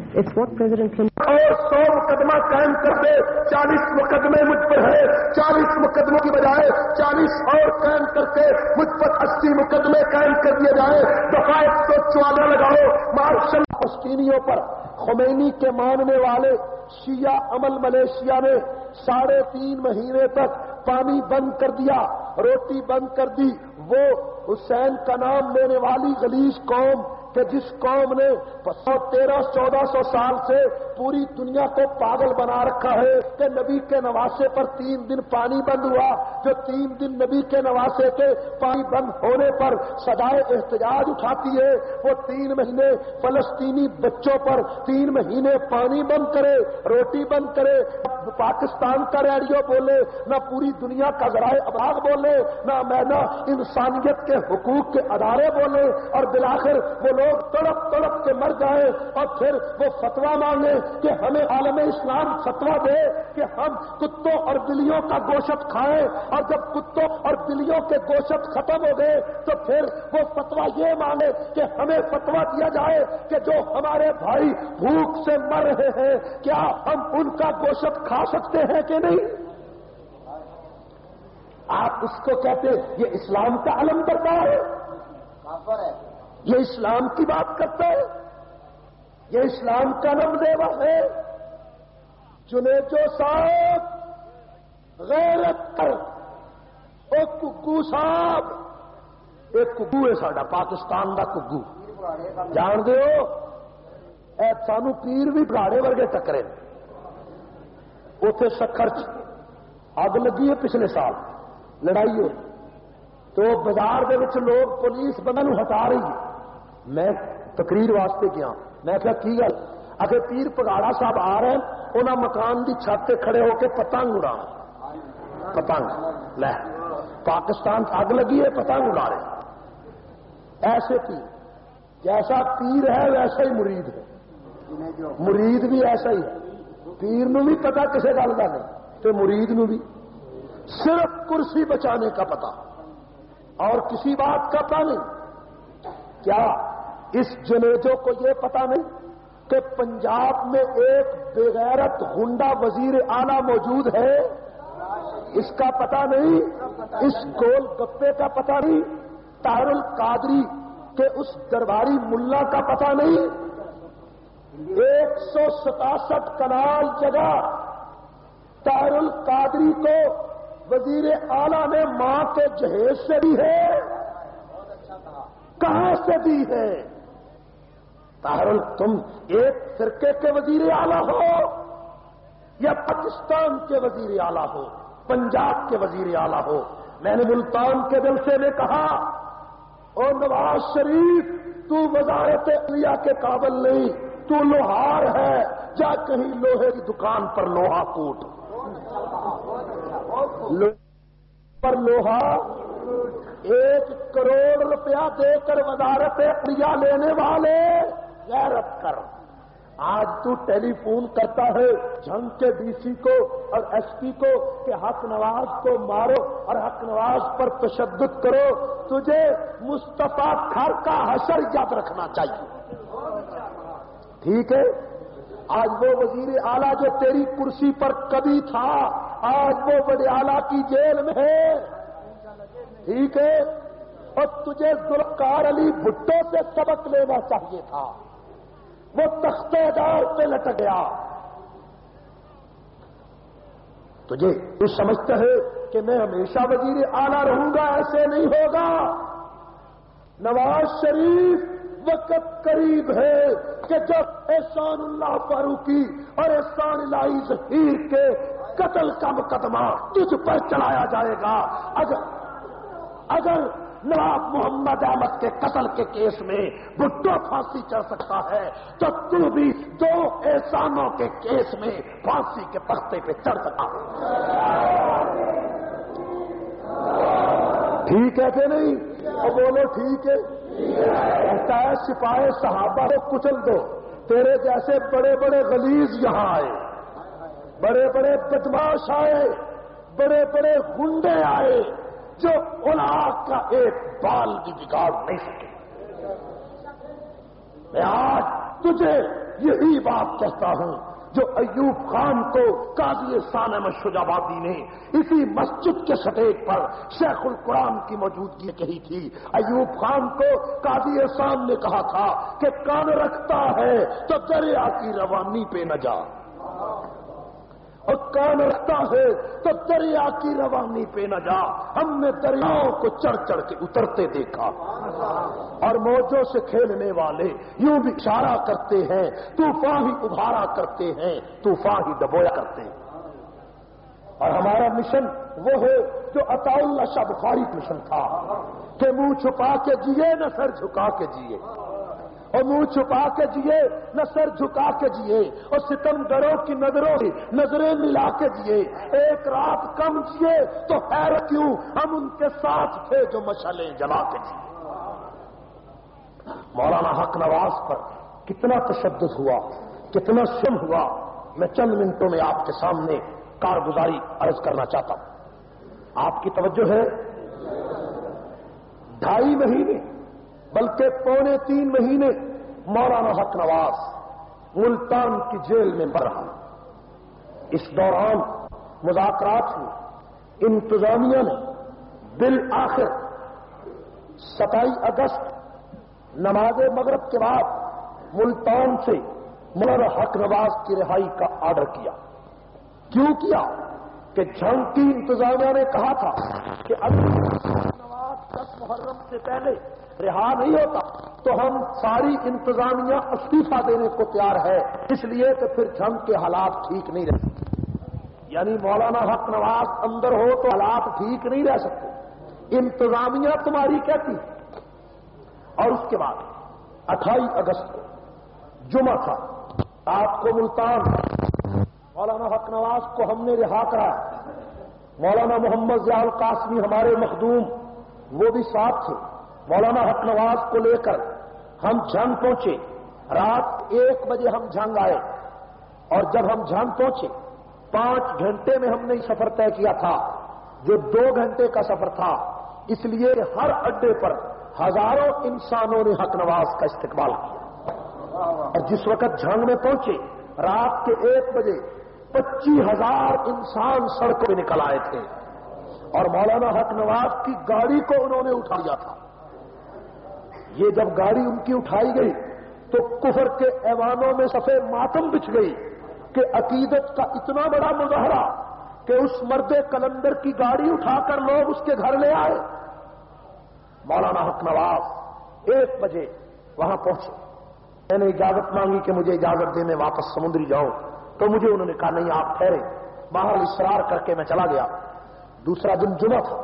It's what President Clinton...
اور سو مقدمہ قائم کر دے، چالیس مقدمے مجھ پر ہے، چالیس مقدموں کی بجائے چالیس اور قائم کر کے مجھ پر اسی مقدمے قائم کر دیے جائے، دفعہ ایک سو چودہ لگاؤ مارشل فلسطینیوں پر۔ خمینی کے ماننے والے شیعہ عمل ملیشیا نے ساڑھے تین مہینے تک پانی بند کر دیا، روٹی بند کر دی۔ وہ حسین کا نام لینے والی غلیظ قوم کہ جس قوم نے سو تیرہ چودہ سو سال سے پوری دنیا کو پاگل بنا رکھا ہے کہ نبی کے نواسے پر تین دن پانی بند ہوا، جو تین دن نبی کے نواسے کے پانی بند ہونے پر سدائے احتجاج اٹھاتی ہے، وہ تین مہینے فلسطینی بچوں پر تین مہینے پانی بند کرے، روٹی بند کرے، پاکستان کا ریڈیو بولے، نہ پوری دنیا کا ذرائع ابلاغ بولے، نہ میں نہ انسانیت کے حقوق کے ادارے بولے، اور بالآخر وہ لوگ تڑپ تڑپ کے مر جائیں اور پھر وہ فتوا مانگے کہ ہمیں عالم اسلام فتوا دے کہ ہم کتوں اور بلیوں کا گوشت کھائیں، اور جب کتوں اور بلیوں کے گوشت ختم ہو گئے تو پھر وہ فتوا یہ مانگے کہ ہمیں فتوا دیا جائے کہ جو ہمارے بھائی بھوک سے مر رہے ہیں کیا ہم ان کا گوشت کھا سکتے ہیں کہ نہیں؟ آپ اس کو کہتے ہیں یہ اسلام کا علم بردار ہے، یہ اسلام کی بات کرتا ہے، یہ اسلام کا نام دیوا ہے۔ جنیجو صاحب غیرت کر، او کگو صاحب، ایک کگو ہے ساڈا پاکستان دا کگو، جان دے ہو اے سانو پیر بھی بڑھاڑے ورگے ٹکرے، اوتھے سکھر چ اگ لگی ہے پچھلے سال، لڑائی ہوئی تو بازار دے وچ لوگ پولیس بندہ نو ہٹا رہی ہے، میں تقریر واسطے گیا، میں کہا کی گل؟ اگر پیر پگاڑا صاحب آ رہے ہیں انہاں مکان دی چھت تے کھڑے ہو کے پتنگ اڑا، پتنگ لے پاکستان اگ لگی ہے پتنگ اڑا رہے، ایسے پیر، جیسا پیر ہے ویسا ہی مرید ہے، مرید بھی ایسا ہی ہے، پیر نو بھی پتا کسے گل کا نہیں تو مرید نو بھی صرف کرسی بچانے کا پتا اور کسی بات کا پتا نہیں۔ کیا اس جنیجو کو یہ پتا نہیں کہ پنجاب میں ایک بغیرت غنڈہ وزیر اعلی موجود ہے؟ اس کا پتا نہیں؟ اس گول گپے کا پتا نہیں؟ طاہر القادری کے اس درباری ملا کا پتا نہیں؟ ایک سو ستاسٹھ کنال جگہ طاہر القادری کو وزیر اعلی نے ماں کے جہیز سے دی ہے، کہاں سے دی ہے؟ طاہر تم ایک فرقے کے وزیر اعلی ہو یا پاکستان کے وزیر اعلی ہو، پنجاب کے وزیر اعلی ہو؟ میں نے ملتان کے جلسے میں کہا او نواز شریف تو وزارت عدلیہ کے قابل نہیں، تو لوہار ہے، جا کہیں لوہے کی دکان پر لوہا کوٹ، پر لوہا ایک کروڑ روپیہ دے کر وزارت عدلیہ لینے والے غیرت کر۔ آج تو ٹیلی فون کرتا ہے جھنگ کے ڈی سی کو اور ایس پی کو کہ حق نواز کو مارو اور حق نواز پر تشدد کرو، تجھے مصطفیٰ کھر کا حشر یاد رکھنا چاہیے، ٹھیک ہے؟ آج وہ وزیر اعلیٰ جو تیری کرسی پر کبھی تھا آج وہ وڈیالہ کی جیل میں ہے، ٹھیک ہے؟ اور تجھے ذوالفقار علی بھٹو سے سبق لینا چاہیے تھا، وہ تختے دار پہ لٹک گیا۔ تجھے تو سمجھتا ہے کہ میں ہمیشہ وزیر اعلیٰ رہوں گا، ایسے نہیں ہوگا۔ نواز شریف وقت قریب ہے کہ جب احسان اللہ فاروقی اور احسان الہی ظہیر کے قتل کا مقدمہ تجھ پر چلایا جائے گا۔ اگر اگر نواب محمد احمد کے قتل کے کیس میں بھٹو پھانسی چڑھ سکتا ہے تو تو بھی دو احسانوں کے کیس میں پھانسی کے تختے پہ چڑھ سکتا ہے، ٹھیک ہے کہ نہیں؟ اور بولو ٹھیک ہے؟ کہتا ہے سپاہی صحابہ کو کچل دو، تیرے جیسے بڑے بڑے غلیظ یہاں آئے، بڑے بڑے بدماش آئے، بڑے بڑے گنڈے آئے جو علماء کا ایک بال بھی بگاڑ نہیں سکے۔ میں آج تجھے یہی بات کہتا ہوں جو ایوب خان کو قاضی سالم شجابادی نے اسی مسجد کے سٹیج پر شیخ القرآن کی موجودگی کہی تھی. ایوب خان کو قاضی سالم نے کہا تھا کہ کان رکھتا ہے تو دریا کی روانی پہ نہ جا، اور کان رکھتا ہے تو دریا کی روانی پہ نہ جا. ہم نے دریاؤں کو چڑھ چڑھ کے اترتے دیکھا، اور موجوں سے کھیلنے والے یوں بھی اشارہ کرتے ہیں، طوفان ہی ابھارا کرتے ہیں، طوفان ہی ڈبویا کرتے ہیں. اور ہمارا مشن وہ ہے جو عطا اللہ شاہ بخاری کا مشن تھا کہ منہ چھپا کے جیے نہ سر جھکا کے جیے، اور منہ چھپا کے جیے نہ سر جھکا کے جیے، اور ستم گروں کی نظروں سے نظریں ملا کے جیے. ایک رات کم جیے تو حیرت کیوں، ہم ان کے ساتھ تھے جو مشعلیں جلا کے جیے. مولانا حق نواز پر کتنا تشدد ہوا، کتنا شم ہوا، میں چند منٹوں میں آپ کے سامنے کارگزاری عرض کرنا چاہتا ہوں. آپ کی توجہ ہے، ڈھائی مہینے بلکہ پونے تین مہینے مولانا حق نواز ملتان کی جیل میں بر رہا. اس دوران مذاکرات ہوئے، انتظامیہ نے بالآخر ستائیس اگست نماز مغرب کے بعد ملتان سے مولانا حق نواز کی رہائی کا آرڈر کیا. کیوں کیا؟ کہ جنگ کی انتظامیہ نے کہا تھا کہ اگر نواز دس محرم سے پہلے رہا نہیں ہوتا تو ہم ساری انتظامیہ استعفیٰ دینے کو تیار ہے، اس لیے کہ پھر جنگ کے حالات ٹھیک نہیں رہ سکتے. یعنی مولانا حق نواز اندر ہو تو حالات ٹھیک نہیں رہ سکتے، انتظامیہ تمہاری کہتی. اور اس کے بعد اٹھائیس اگست کو جمعہ تھا، آپ کو ملتان مولانا حق نواز کو ہم نے رہا کرا. مولانا محمد ضیاء القاسمی ہمارے مخدوم وہ بھی ساتھ تھے. مولانا حق نواز کو لے کر ہم جھنگ پہنچے. رات ایک بجے ہم جھنگ آئے، اور جب ہم جھنگ پہنچے پانچ گھنٹے میں ہم نے سفر طے کیا تھا جو دو گھنٹے کا سفر تھا، اس لیے ہر اڈے پر ہزاروں انسانوں نے حق نواز کا استقبال کیا. اور جس وقت جھنگ میں پہنچے رات کے ایک بجے پچیس ہزار انسان سڑکوں پہ نکل آئے تھے، اور مولانا حق نواز کی گاڑی کو انہوں نے اٹھا لیا تھا. یہ جب گاڑی ان کی اٹھائی گئی تو کفر کے ایوانوں میں صفے ماتم بچھ گئی کہ عقیدت کا اتنا بڑا مظاہرہ کہ اس مرد کلندر کی گاڑی اٹھا کر لوگ اس کے گھر لے آئے. مولانا حق نواز ایک بجے وہاں پہنچے. میں نے اجازت مانگی کہ مجھے اجازت دے میں واپس سمندری جاؤں، تو مجھے انہوں نے کہا نہیں آپ ٹھہرے. باہر اصرار کر کے میں چلا گیا. دوسرا دن جمعہ تھا.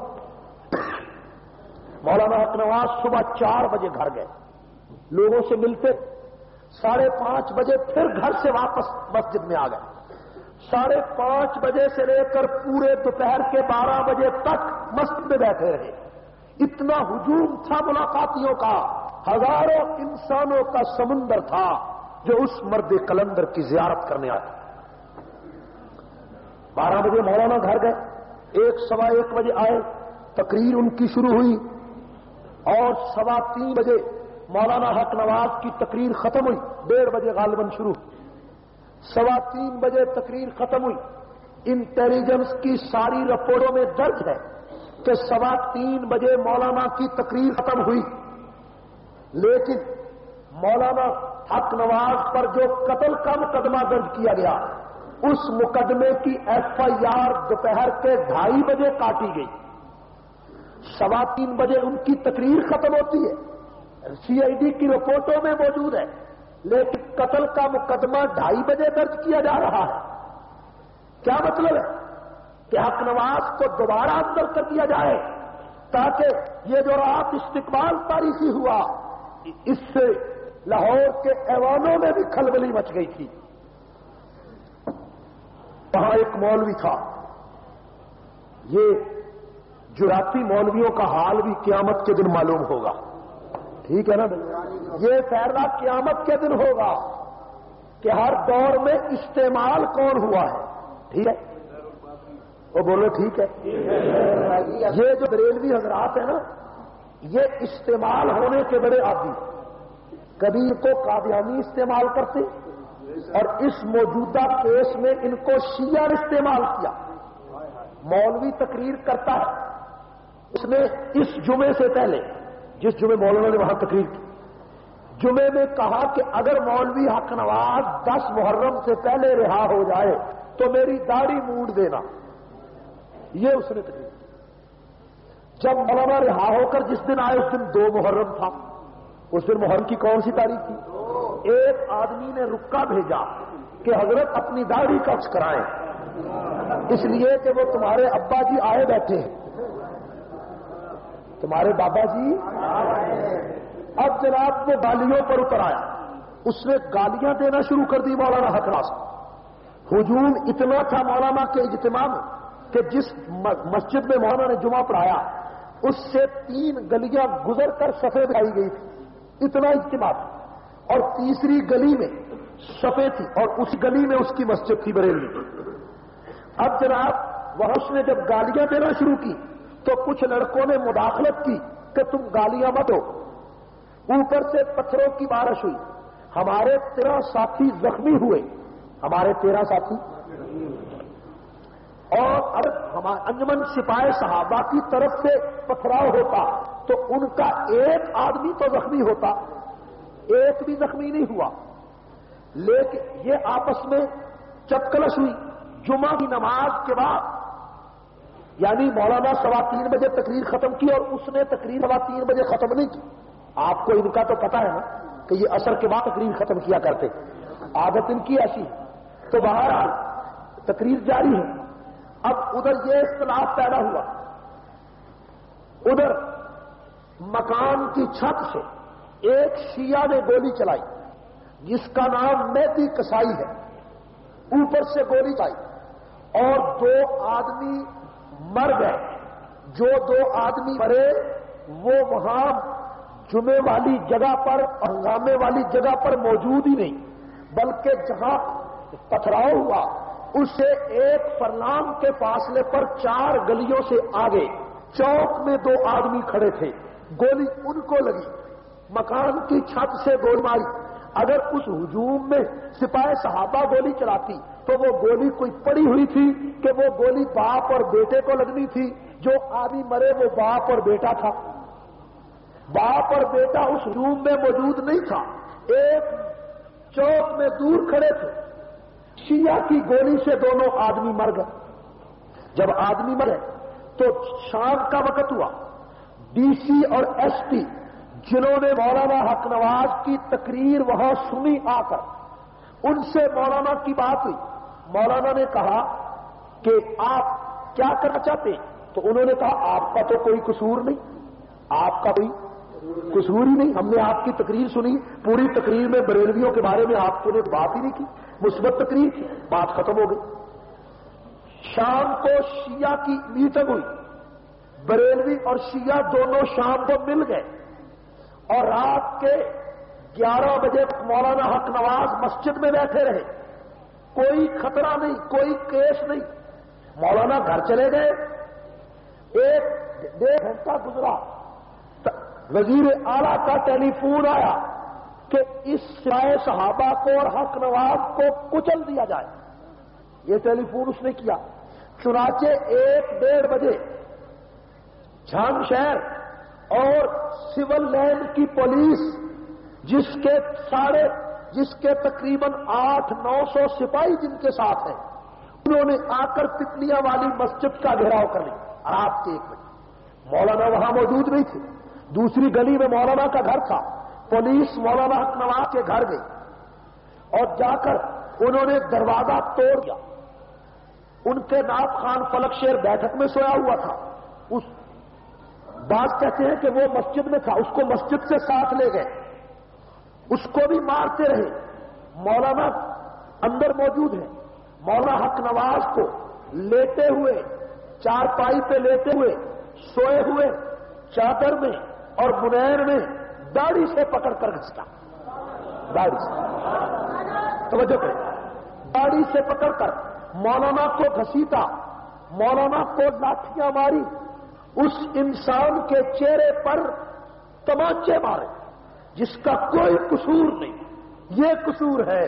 مولانا حق نواز صبح چار بجے گھر گئے، لوگوں سے ملتے. ساڑھے پانچ بجے پھر گھر سے واپس مسجد میں آ گئے. ساڑھے پانچ بجے سے لے کر پورے دوپہر کے بارہ بجے تک مسجد میں بیٹھے رہے. اتنا ہجوم تھا ملاقاتیوں کا، ہزاروں انسانوں کا سمندر تھا جو اس مرد کلندر کی زیارت کرنے آئے. بارہ بجے مولانا گھر گئے، ایک سوا ایک بجے آئے، تقریر ان کی شروع ہوئی، اور سوا تین بجے مولانا حق نواز کی تقریر ختم ہوئی. ڈیڑھ بجے غالباً شروع، سوا تین بجے تقریر ختم ہوئی. انٹیلیجنس کی ساری رپورٹوں میں درج ہے کہ سوا تین بجے مولانا کی تقریر ختم ہوئی، لیکن مولانا حق نواز پر جو قتل کا مقدمہ درج کیا گیا اس مقدمے کی ایف آئی آر دوپہر کے ڈھائی بجے کاٹی گئی. سوا تین بجے ان کی تقریر ختم ہوتی ہے، سی آئی ڈی کی رپورٹوں میں موجود ہے، لیکن قتل کا مقدمہ ڈھائی بجے درج کیا جا رہا ہے. کیا مطلب ہے کہ حق نواز کو دوبارہ اندر کر دیا جائے تاکہ یہ جو رات استقبال تاریخی ہوا اس سے لاہور کے ایوانوں میں بھی کھلبلی مچ گئی تھی. وہاں ایک مولوی تھا، یہ جراتی مولویوں کا حال بھی قیامت کے دن معلوم ہوگا، ٹھیک ہے نا؟ یہ فیصلہ قیامت کے دن ہوگا کہ ہر دور میں استعمال کون ہوا ہے. ٹھیک ہے، وہ بولو ٹھیک ہے. یہ جو بریلوی حضرات ہیں نا، یہ استعمال ہونے کے بڑے عادی. کبھی کو قادیانی استعمال کرتے، اور اس موجودہ کیس میں ان کو شیعہ نے استعمال کیا. مولوی تقریر کرتا ہے، اس نے اس جمعے سے پہلے، جس جمعے مولانا نے وہاں تقریر کی، جمعے میں کہا کہ اگر مولوی حق نواز دس محرم سے پہلے رہا ہو جائے تو میری داڑھی موڑ دینا. یہ اس نے تقریر کی. جب مولانا رہا ہو کر جس دن آئے اس دن دو محرم تھا. اس دن محرم کی کون سی تاریخ تھی؟ ایک آدمی نے رکا بھیجا کہ حضرت اپنی داڑھی کچ کرائیں، اس لیے کہ وہ تمہارے ابا جی آئے بیٹھے ہیں، تمہارے بابا جی. اب جناب وہ گالیوں پر اتر آیا، اس نے گالیاں دینا شروع کر دی مولانا حق نواز. ہجوم اتنا تھا مولانا کے اجتماع میں کہ جس مسجد میں مولانا نے جمعہ پڑھایا اس سے تین گلیاں گزر کر صفے بچائی گئی تھی. اتنا اجتماع تھا. اور تیسری گلی میں صفے تھی اور اس گلی میں اس کی مسجد تھی بریلوی. اب جناب وہاں اس نے جب گالیاں دینا شروع کی تو کچھ لڑکوں نے مداخلت کی کہ تم گالیاں مت دو. اوپر سے پتھروں کی بارش ہوئی. ہمارے تیرہ ساتھی زخمی ہوئے، ہمارے تیرہ ساتھی. اور اگر ہمارے انجمن سپاہی صحابہ کی طرف سے پتھراؤ ہوتا تو ان کا ایک آدمی تو زخمی ہوتا، ایک بھی زخمی نہیں ہوا. لیکن یہ آپس میں چپکلش ہوئی. جمعہ کی نماز کے بعد، یعنی مولانا سوا تین بجے تقریر ختم کی اور اس نے تقریر سوا تین بجے ختم نہیں کی. آپ کو ان کا تو پتا ہے نا کہ یہ عصر کے بعد تقریر ختم کیا کرتے، عادت ان کی ایسی. تو بہرحال تقریر جاری ہے. اب ادھر یہ اختلاف پیدا ہوا، ادھر مکان کی چھت سے ایک شیعہ نے گولی چلائی جس کا نام مہدی کسائی ہے. اوپر سے گولی چلائی اور دو آدمی مر گئے. جو دو آدمی مرے وہ وہاں جمعے والی جگہ پر، ہنگامے والی جگہ پر موجود ہی نہیں، بلکہ جہاں پتھراؤ ہوا اس سے ایک فرلانگ کے فاصلے پر چار گلیوں سے آگے چوک میں دو آدمی کھڑے تھے. گولی ان کو لگی. مکان کی چھت سے گولی ماری. اگر اس ہجوم میں سپاہی صحابہ گولی چلاتی تو وہ گولی کوئی پڑی ہوئی تھی کہ وہ گولی باپ اور بیٹے کو لگنی تھی. جو آدمی مرے وہ باپ اور بیٹا تھا. باپ اور بیٹا اس ہجوم میں موجود نہیں تھا، ایک چوک میں دور کھڑے تھے. شیعہ کی گولی سے دونوں آدمی مر گئے. جب آدمی مرے تو شام کا وقت ہوا. ڈی سی اور ایس پی جنہوں نے مولانا حق نواز کی تقریر وہاں سنی آ کر، ان سے مولانا کی بات ہوئی. مولانا نے کہا کہ آپ کیا کرنا چاہتے ہیں؟ تو انہوں نے کہا آپ کا تو کوئی قصور نہیں، آپ کا کوئی قصور ہی نہیں. ہم نے آپ کی تقریر سنی، پوری تقریر میں بریلویوں کے بارے میں آپ نے بات ہی نہیں کی، مثبت تقریر کی. بات ختم ہو گئی. شام کو شیعہ کی میٹنگ ہوئی. بریلوی اور شیعہ دونوں شام کو مل گئے اور رات کے گیارہ بجے مولانا حق نواز مسجد میں بیٹھے رہے. کوئی خطرہ نہیں، کوئی کیس نہیں. مولانا گھر چلے گئے. ایک ڈیڑھ گھنٹہ گزرا، وزیر اعلیٰ کا ٹیلی فون آیا کہ اس سپاہی صحابہ کو اور حق نواز کو کچل دیا جائے. یہ ٹیلی فون اس نے کیا. چنانچہ ایک ڈیڑھ بجے جھانگ شہر اور سول لائن کی پولیس، جس کے ساڑھے جس کے تقریباً آٹھ نو سو سپاہی جن کے ساتھ ہیں، انہوں نے آ کر تتلیاں والی مسجد کا گھیراؤ کر لیا. رات کے ایک بجے مولانا وہاں موجود نہیں تھے. دوسری گلی میں مولانا کا گھر تھا. پولیس مولانا حق نواز کے گھر گئی اور جا کر انہوں نے دروازہ توڑ دیا. ان کے نائب خان فلک شیر بیٹھک میں سویا ہوا تھا. اس بات کہتے ہیں کہ وہ مسجد میں تھا، اس کو مسجد سے ساتھ لے گئے، اس کو بھی مارتے رہے. مولانا اندر موجود ہے. مولانا حق نواز کو لیتے ہوئے، چارپائی پہ لیتے ہوئے، سوئے ہوئے چادر میں اور منیر میں داڑھی سے پکڑ کر گھستا. داڑھی سے توجہ کریں، داڑھی سے پکڑ کر مولانا کو گھسیٹا. مولانا کو لاٹھیاں ماری. اس انسان کے چہرے پر تمانچے مارے جس کا کوئی قصور نہیں. یہ قصور ہے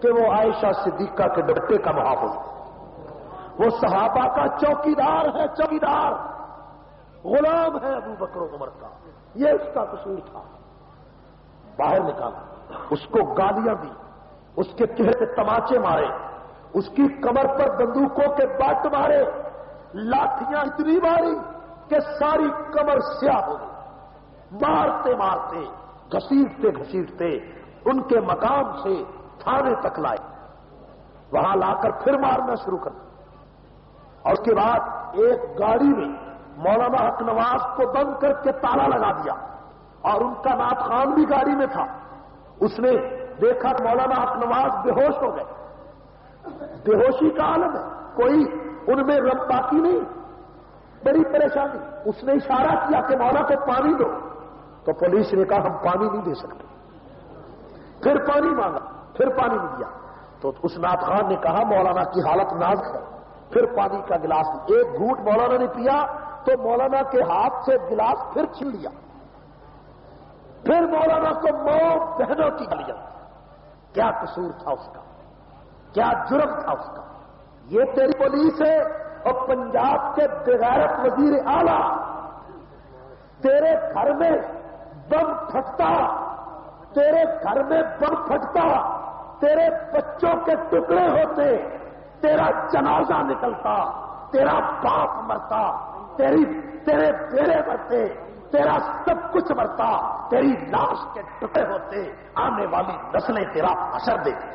کہ وہ عائشہ صدیقہ کے دوپٹے کا محافظ ہے، وہ صحابہ کا چوکیدار ہے، چوکیدار غلام ہے ابو بکر و عمر کا، یہ اس کا قصور تھا۔ باہر نکالا، اس کو گالیاں دی، اس کے چہرے پہ تماچے مارے، اس کی کمر پر بندوقوں کے بٹ مارے، لاٹھیاں اتنی ماری کہ ساری کمر سیاہ ہو گئی، مارتے مارتے گھسیٹتے گھسیٹتے ان کے مقام سے تھانے تک لائے، وہاں لا کر پھر مارنا شروع کر دیا، اور اس کے بعد ایک گاڑی میں مولانا حق نواز کو بند کر کے تالا لگا دیا، اور ان کا نعت خان بھی گاڑی میں تھا۔ اس نے دیکھا کہ مولانا حق نواز بے ہوش ہو گئے، بے ہوشی کا عالم ہے، کوئی ان میں رم باقی نہیں، بڑی پریشانی۔ اس نے اشارہ کیا کہ مولا کو پانی دو، تو پولیس نے کہا ہم پانی نہیں دے سکتے، پھر پانی مانگا، پھر پانی نہیں دیا، تو اس نعت خان نے کہا مولانا کی حالت نازک ہے، پھر پانی کا گلاس، ایک گھونٹ مولانا نے پیا تو مولانا کے ہاتھ سے گلاس پھر چھین لیا، پھر مولانا کو موت بہنوں کی گالیاں۔ کیا قصور تھا اس کا، کیا جرم تھا اس کا؟ یہ تیری پولیس ہے، اور پنجاب کے بغیرت وزیر اعلیٰ تیرے گھر میں بم پھٹتا، تیرے گھر میں بم پھٹتا، تیرے بچوں کے ٹکڑے ہوتے، تیرا جنازہ نکلتا، تیرا باپ مرتا، تیری تیرے بیڑے مرتے، تیرا سب کچھ مرتا، تیری لاش کے ٹکڑے ہوتے، آنے والی نسلیں تیرا اثر دیکھتی۔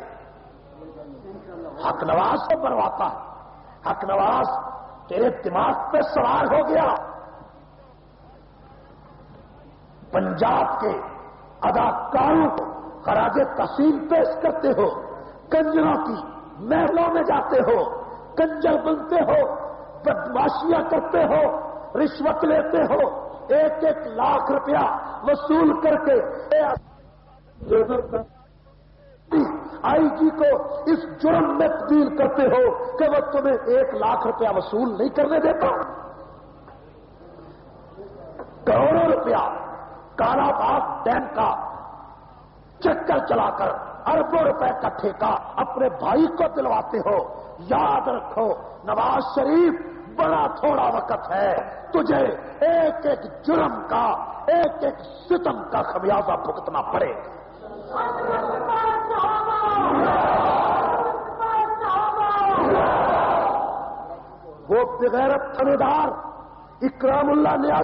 حق نواز کو مرواتا ہے، حق نواز تیرے دماغ پہ سوار ہو گیا۔ پنجاب کے اداکاروں کو خراج تحسین پیش کرتے ہو، کنجروں کی محلوں میں جاتے ہو، کنجر بنتے ہو، بدماشیاں کرتے ہو، رشوت لیتے ہو، ایک ایک لاکھ روپیہ وصول کر کے آئی جی کو اس جرم میں تبدیل کرتے ہو کہ وہ تمہیں ایک لاکھ روپیہ وصول نہیں کرنے دیتا۔ کروڑوں روپیہ کالا باغ ڈیم کا چکر چلا کر اربوں روپے کا ٹھیکہ اپنے بھائی کو دلواتے ہو۔ یاد رکھو نواز شریف، بڑا تھوڑا وقت ہے، تجھے ایک ایک جرم کا، ایک ایک ستم کا خمیازہ بھگتنا پڑے۔ وہ بغیرت تھانیدار اکرام اللہ نے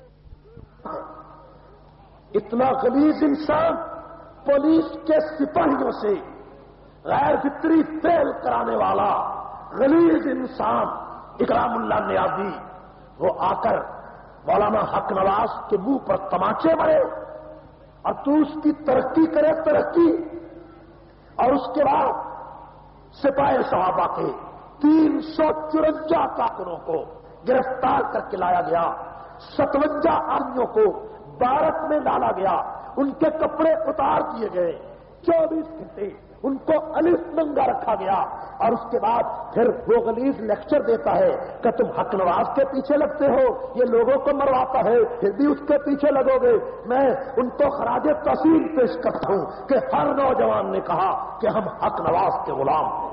اتنا غلیظ انسان پولیس کے سپاہیوں سے غیر فطری فعل کرانے والا غلیظ انسان اکرام اللہ نیازی، وہ آ کر مولانا حق نواز کے منہ پر تماچے مارے، اور تو اس کی ترقی کرے ترقی، اور اس کے بعد سپاہی صحابہ کے تین سو چورنجا کارکنوں کو گرفتار کر کے لایا گیا، ستوجا آدمیوں کو بارت میں ڈالا گیا، ان کے کپڑے اتار دیے گئے، چوبیس گھنٹے ان کو الف ننگا رکھا گیا، اور اس کے بعد پھر وہ غلیظ لیکچر دیتا ہے کہ تم حق نواز کے پیچھے لگتے ہو، یہ لوگوں کو مرواتا ہے، پھر بھی اس کے پیچھے لگو گے۔ میں ان کو خراج تحسین پیش کرتا ہوں کہ ہر نوجوان نے کہا کہ ہم حق نواز کے غلام ہیں۔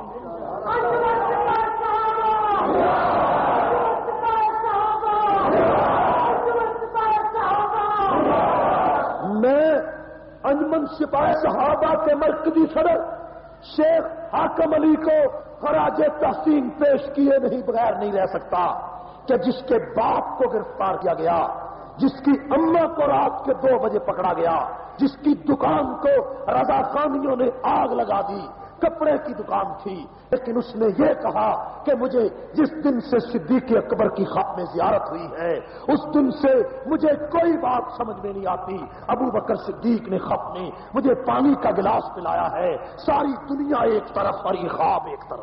میں انجمن سپاہی صحابہ کے مرکزی صدر شیخ حاکم علی کو خراج تحسین پیش کیے نہیں بغیر نہیں رہ سکتا کہ جس کے باپ کو گرفتار کیا گیا، جس کی اماں کو رات کے دو بجے پکڑا گیا، جس کی دکان کو رضا خانیوں نے آگ لگا دی، کپڑے کی دکان تھی، لیکن اس نے یہ کہا کہ مجھے جس دن سے صدیق اکبر کی خواب میں زیارت ہوئی ہے اس دن سے مجھے کوئی بات سمجھ میں نہیں آتی۔ ابو بکر صدیق نے خواب میں مجھے پانی کا گلاس پلایا ہے، ساری دنیا ایک طرف اور یہ خواب ایک طرف۔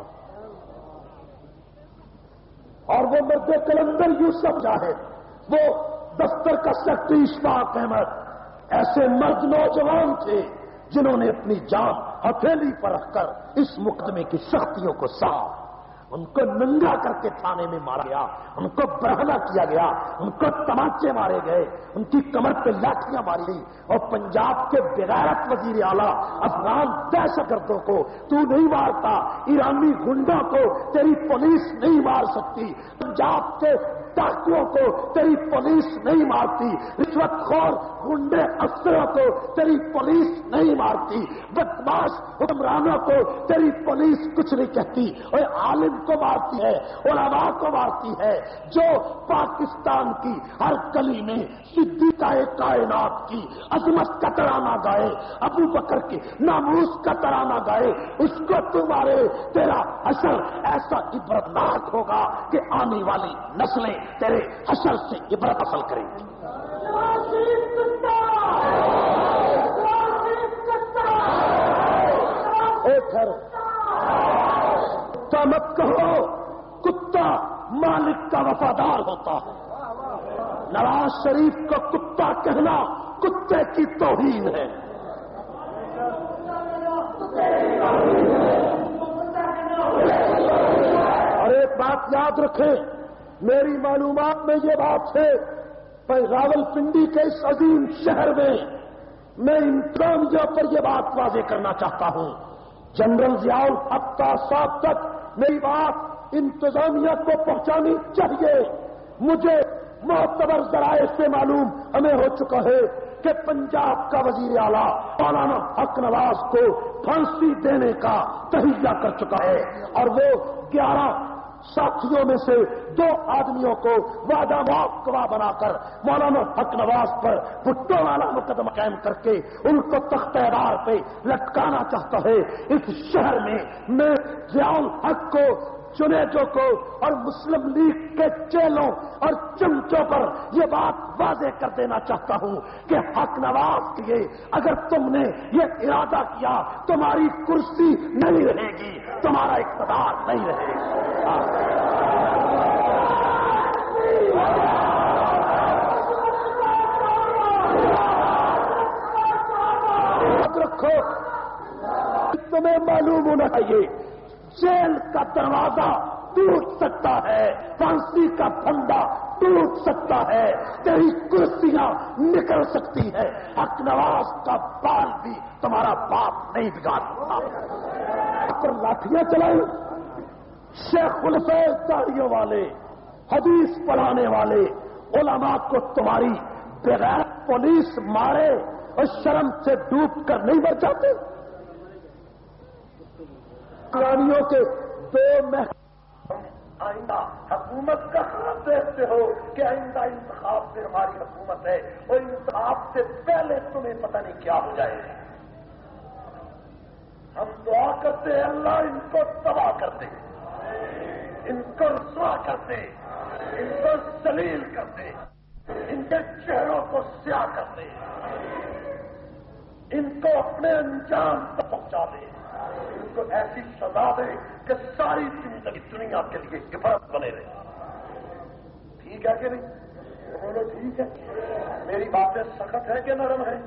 اور وہ مرد کلندر یوسف جاہد، وہ دفتر کا سیکرٹری اشفاق احمد، ایسے مرد نوجوان تھے جنہوں نے اپنی جان ہتھیلی پر رکھ کر اس مقدمے کی سختیوں کو سہا۔ ان کو ننگا کر کے تھانے میں مارا گیا، ان کو برہنہ کیا گیا، ان کو تماچے مارے گئے، ان کی کمر پہ لاٹیاں ماری گئی، اور پنجاب کے بغیرت وزیر اعلیٰ افغان دہشت گردوں کو تو نہیں مارتا، ایرانی گنڈوں کو تیری پولیس نہیں مار سکتی، پنجاب کے ڈاکوؤں کو تیری پولیس نہیں مارتی، رشوت خور گنڈے افسروں کو تیری پولیس نہیں مارتی، بدماش حکمرانوں کو تیری پولیس کچھ نہیں کہتی، اور عالم کو مارتی ہے، علماء کو مارتی ہے، جو پاکستان کی ہر گلی میں صدیقہ کائنات کی عظمت کا ترانہ گائے، ابو بکر کی ناموس کا ترانہ گائے، اس کو تمہارے تیرا حشر ایسا عبرتناک ہوگا کہ آنے والی نسلیں تیرے حشر سے عبرت حاصل کریں گی۔ گھر کتا مت کہو، کتا مالک کا وفادار ہوتا ہے۔ نواز شریف کو کتا کہنا کتے کی توہین ہے۔ اور ایک بات یاد رکھیں، میری معلومات میں یہ بات ہے، راول پنڈی کے اس عظیم شہر میں میں انتظامیہ پر یہ بات واضح کرنا چاہتا ہوں، جنرل ضیاء الحق صاحب تک میری بات انتظامیہ کو پہنچانی چاہیے۔ مجھے معتبر ذرائع سے معلوم ہمیں ہو چکا ہے کہ پنجاب کا وزیر اعلیٰ مولانا حق نواز کو پھانسی دینے کا تہیہ کر چکا ہے، اور وہ گیارہ ساتھیوں میں سے دو آدمیوں کو وعدہ موقع بنا کر مولانا حق نواز پر بھٹو والا مقدمہ قائم کر کے ان کو تختہ دار پہ لٹکانا چاہتا ہے۔ اس شہر میں میں ضیاء الحق کو، جنیدوں کو اور مسلم لیگ کے چیلوں اور چمچوں پر یہ بات واضح کر دینا چاہتا ہوں کہ حق نواز کے اگر تم نے یہ ارادہ کیا تمہاری کرسی نہیں رہے گی، تمہارا اقتدار نہیں رہے گا۔ یاد رکھو، تمہیں معلوم ہونا چاہیے، جیل کا دروازہ ٹوٹ سکتا ہے، پھانسی کا پھندا ٹوٹ سکتا ہے، تیری کرسیاں نکل سکتی ہے، حق نواز کا بال بھی تمہارا باپ نہیں بگاڑ سکتا۔ پر لاٹھیاں چلائی، شیخ الفیض داڑھیوں والے، حدیث پڑھانے والے علماء کو تمہاری بغیر پولیس مارے اور شرم سے ڈوب کر نہیں مر جاتے؟ قرآنیوں کے دو محکمے آئندہ حکومت کا خواب دیکھتے ہو کہ آئندہ انتخاب سے ہماری حکومت ہے، اور انتخاب سے پہلے تمہیں پتہ نہیں کیا ہو جائے۔ ہم دعا کرتے ہیں اللہ ان کو تباہ کر دے، ان کو رسوا کر دے، ان کو ذلیل کر دے، ان کے چہروں کو سیاہ کر دے، ان کو اپنے انجام تک پہنچا دے، ان کو ایسی سزا دے کہ ساری زندگی دنیا کے لیے عبرت بنے رہے۔ ٹھیک ہے کہ نہیں؟ بولو ٹھیک ہے۔ میری باتیں سخت ہے کہ نرم ہے؟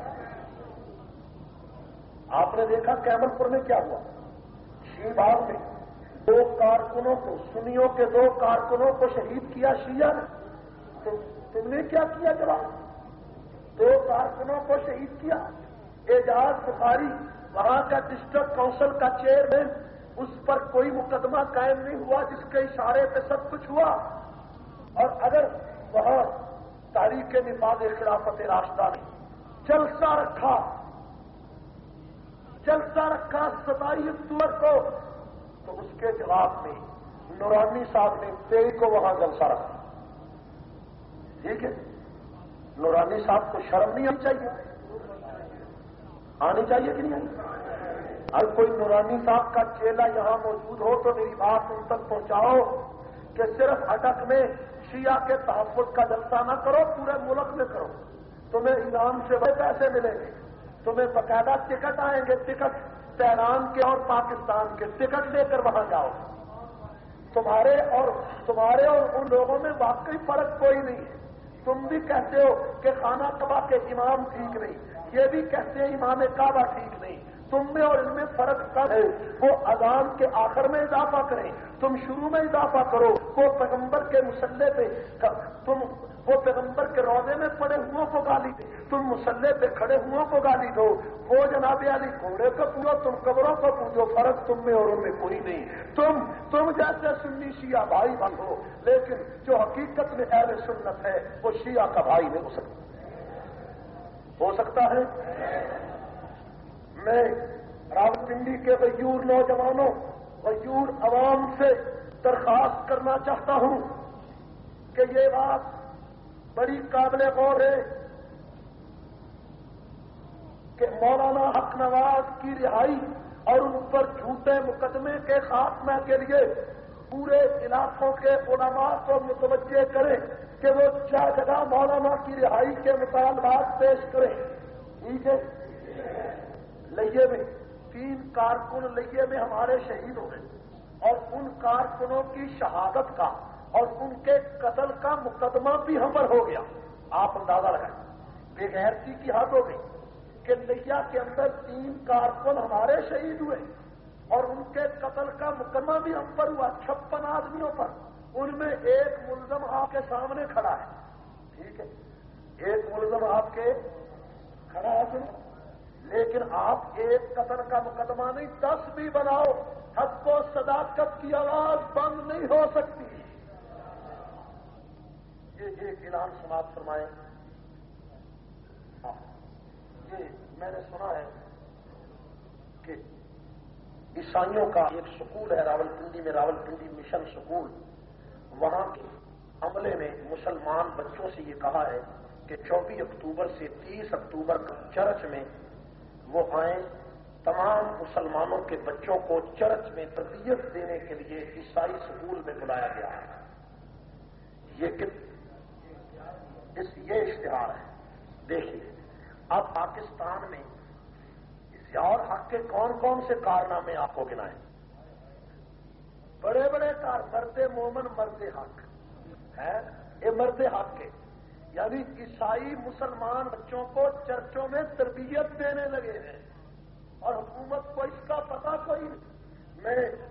آپ نے دیکھا کیمل پور میں کیا ہوا، شیعہ باغ میں دو کارکنوں کو، سنیوں کے دو کارکنوں کو شہید کیا شیعہ نے، تو تم نے کیا کیا جواب؟ دو کارکنوں کو شہید کیا۔ اعجاز بخاری وہاں کا ڈسٹرکٹ کونسل کا چیئرمین، اس پر کوئی مقدمہ قائم نہیں ہوا جس کے اشارے پہ سب کچھ ہوا، اور اگر وہاں تاریخ نفاذ خلافت راشدہ نے جلسہ رکھا جلسہ رکھا ستائیس اکتوبر کو، تو اس کے جواب میں نورانی صاحب نے تیئی کو وہاں جلسہ رکھا۔ ٹھیک ہے، نورانی صاحب کو شرم نہیں آنی چاہیے؟ آنی چاہیے کہ نہیں آنی؟ اگر کوئی نورانی صاحب کا چیلا یہاں موجود ہو تو میری بات ان تک پہنچاؤ کہ صرف اٹک میں شیعہ کے تحفظ کا جلسہ نہ کرو، پورے ملک میں کرو، تمہیں انعام سے بڑے پیسے ملیں گے، تمہیں باقاعدہ ٹکٹ آئیں گے، ٹکٹ تہران کے اور پاکستان کے ٹکٹ لے کر وہاں جاؤ۔ تمہارے اور تمہارے اور ان لوگوں میں واقعی فرق کوئی نہیں ہے۔ تم بھی کہتے ہو کہ خانہ کعبہ کے امام ٹھیک نہیں، یہ بھی کہتے ہیں امام کعبہ ٹھیک نہیں، تم میں اور ان میں فرق کیا ہے؟ وہ اذان کے آخر میں اضافہ کریں، تم شروع میں اضافہ کرو۔ وہ پیغمبر کے مسلح پہ تم وہ پیغمبر کے روضے میں پڑے ہوں کو گالی دے، تم مسلح پہ کھڑے ہوں کو گالی دو۔ وہ جناب علی گھوڑے کو پوجو، تم قبروں کو پوجو، فرق تم میں اور ان میں کوئی نہیں۔ تم تم جیسے سنی شیعہ بھائی بن ہو، لیکن جو حقیقت میں اہل سنت ہے وہ شیعہ کا بھائی نہیں ہو سکتا۔ ہو سکتا ہے؟ میں راولپنڈی کے غیور نوجوانوں، غیور عوام سے درخواست کرنا چاہتا ہوں کہ یہ بات بڑی قابل غور ہے کہ مولانا حق نواز کی رہائی اور ان پر جھوٹے مقدمے کے خاتمے کے لیے پورے علاقوں کے علماء کو متوجہ کریں کہ وہ چار جگہ مولانا کی رہائی کے مطالبات پیش کریں۔ ٹھیک ہے؟ لیے میں تین کارکن لیے میں ہمارے شہید ہو گئے اور ان کارکنوں کی شہادت کا اور ان کے قتل کا مقدمہ بھی ہم پر ہو گیا۔ آپ اندازہ لگائیں، بے غیرتی کی حد ہو گئی کہ لیا کے اندر تین کارکن ہمارے شہید ہوئے اور ان کے قتل کا مقدمہ بھی ہم پر ہوا، چھپن آدمیوں پر۔ ان میں ایک ملزم آپ کے سامنے کھڑا ہے، ٹھیک ہے، ایک ملزم آپ کے کھڑا ہے، لیکن آپ ایک قتل کا مقدمہ نہیں، دس بھی بناؤ، حق و صداقت کی آواز بند نہیں ہو سکتی۔ یہ ایک اعلان سماعت فرمائے۔ یہ میں نے سنا ہے کہ عیسائیوں کا ایک سکول ہے راولپنڈی میں، راولپنڈی مشن سکول، وہاں کے عملے میں مسلمان بچوں سے یہ کہا ہے کہ چوبیس اکتوبر سے تیس اکتوبر چرچ میں وہ آئیں، تمام مسلمانوں کے بچوں کو چرچ میں تربیت دینے کے لیے عیسائی سکول میں بلایا گیا ہے۔ یہ اس یہ اشتہار ہے۔ دیکھیے اب پاکستان میں ضیاء الحق کے کون کون سے کارنامے آپ کو گنائیں؟ بڑے بڑے کار، مرد مومن مرد حق ہے، یہ مرد حق کے، یعنی عیسائی مسلمان بچوں کو چرچوں میں تربیت دینے لگے ہیں اور حکومت کو اس کا پتہ کوئی نہیں۔ میں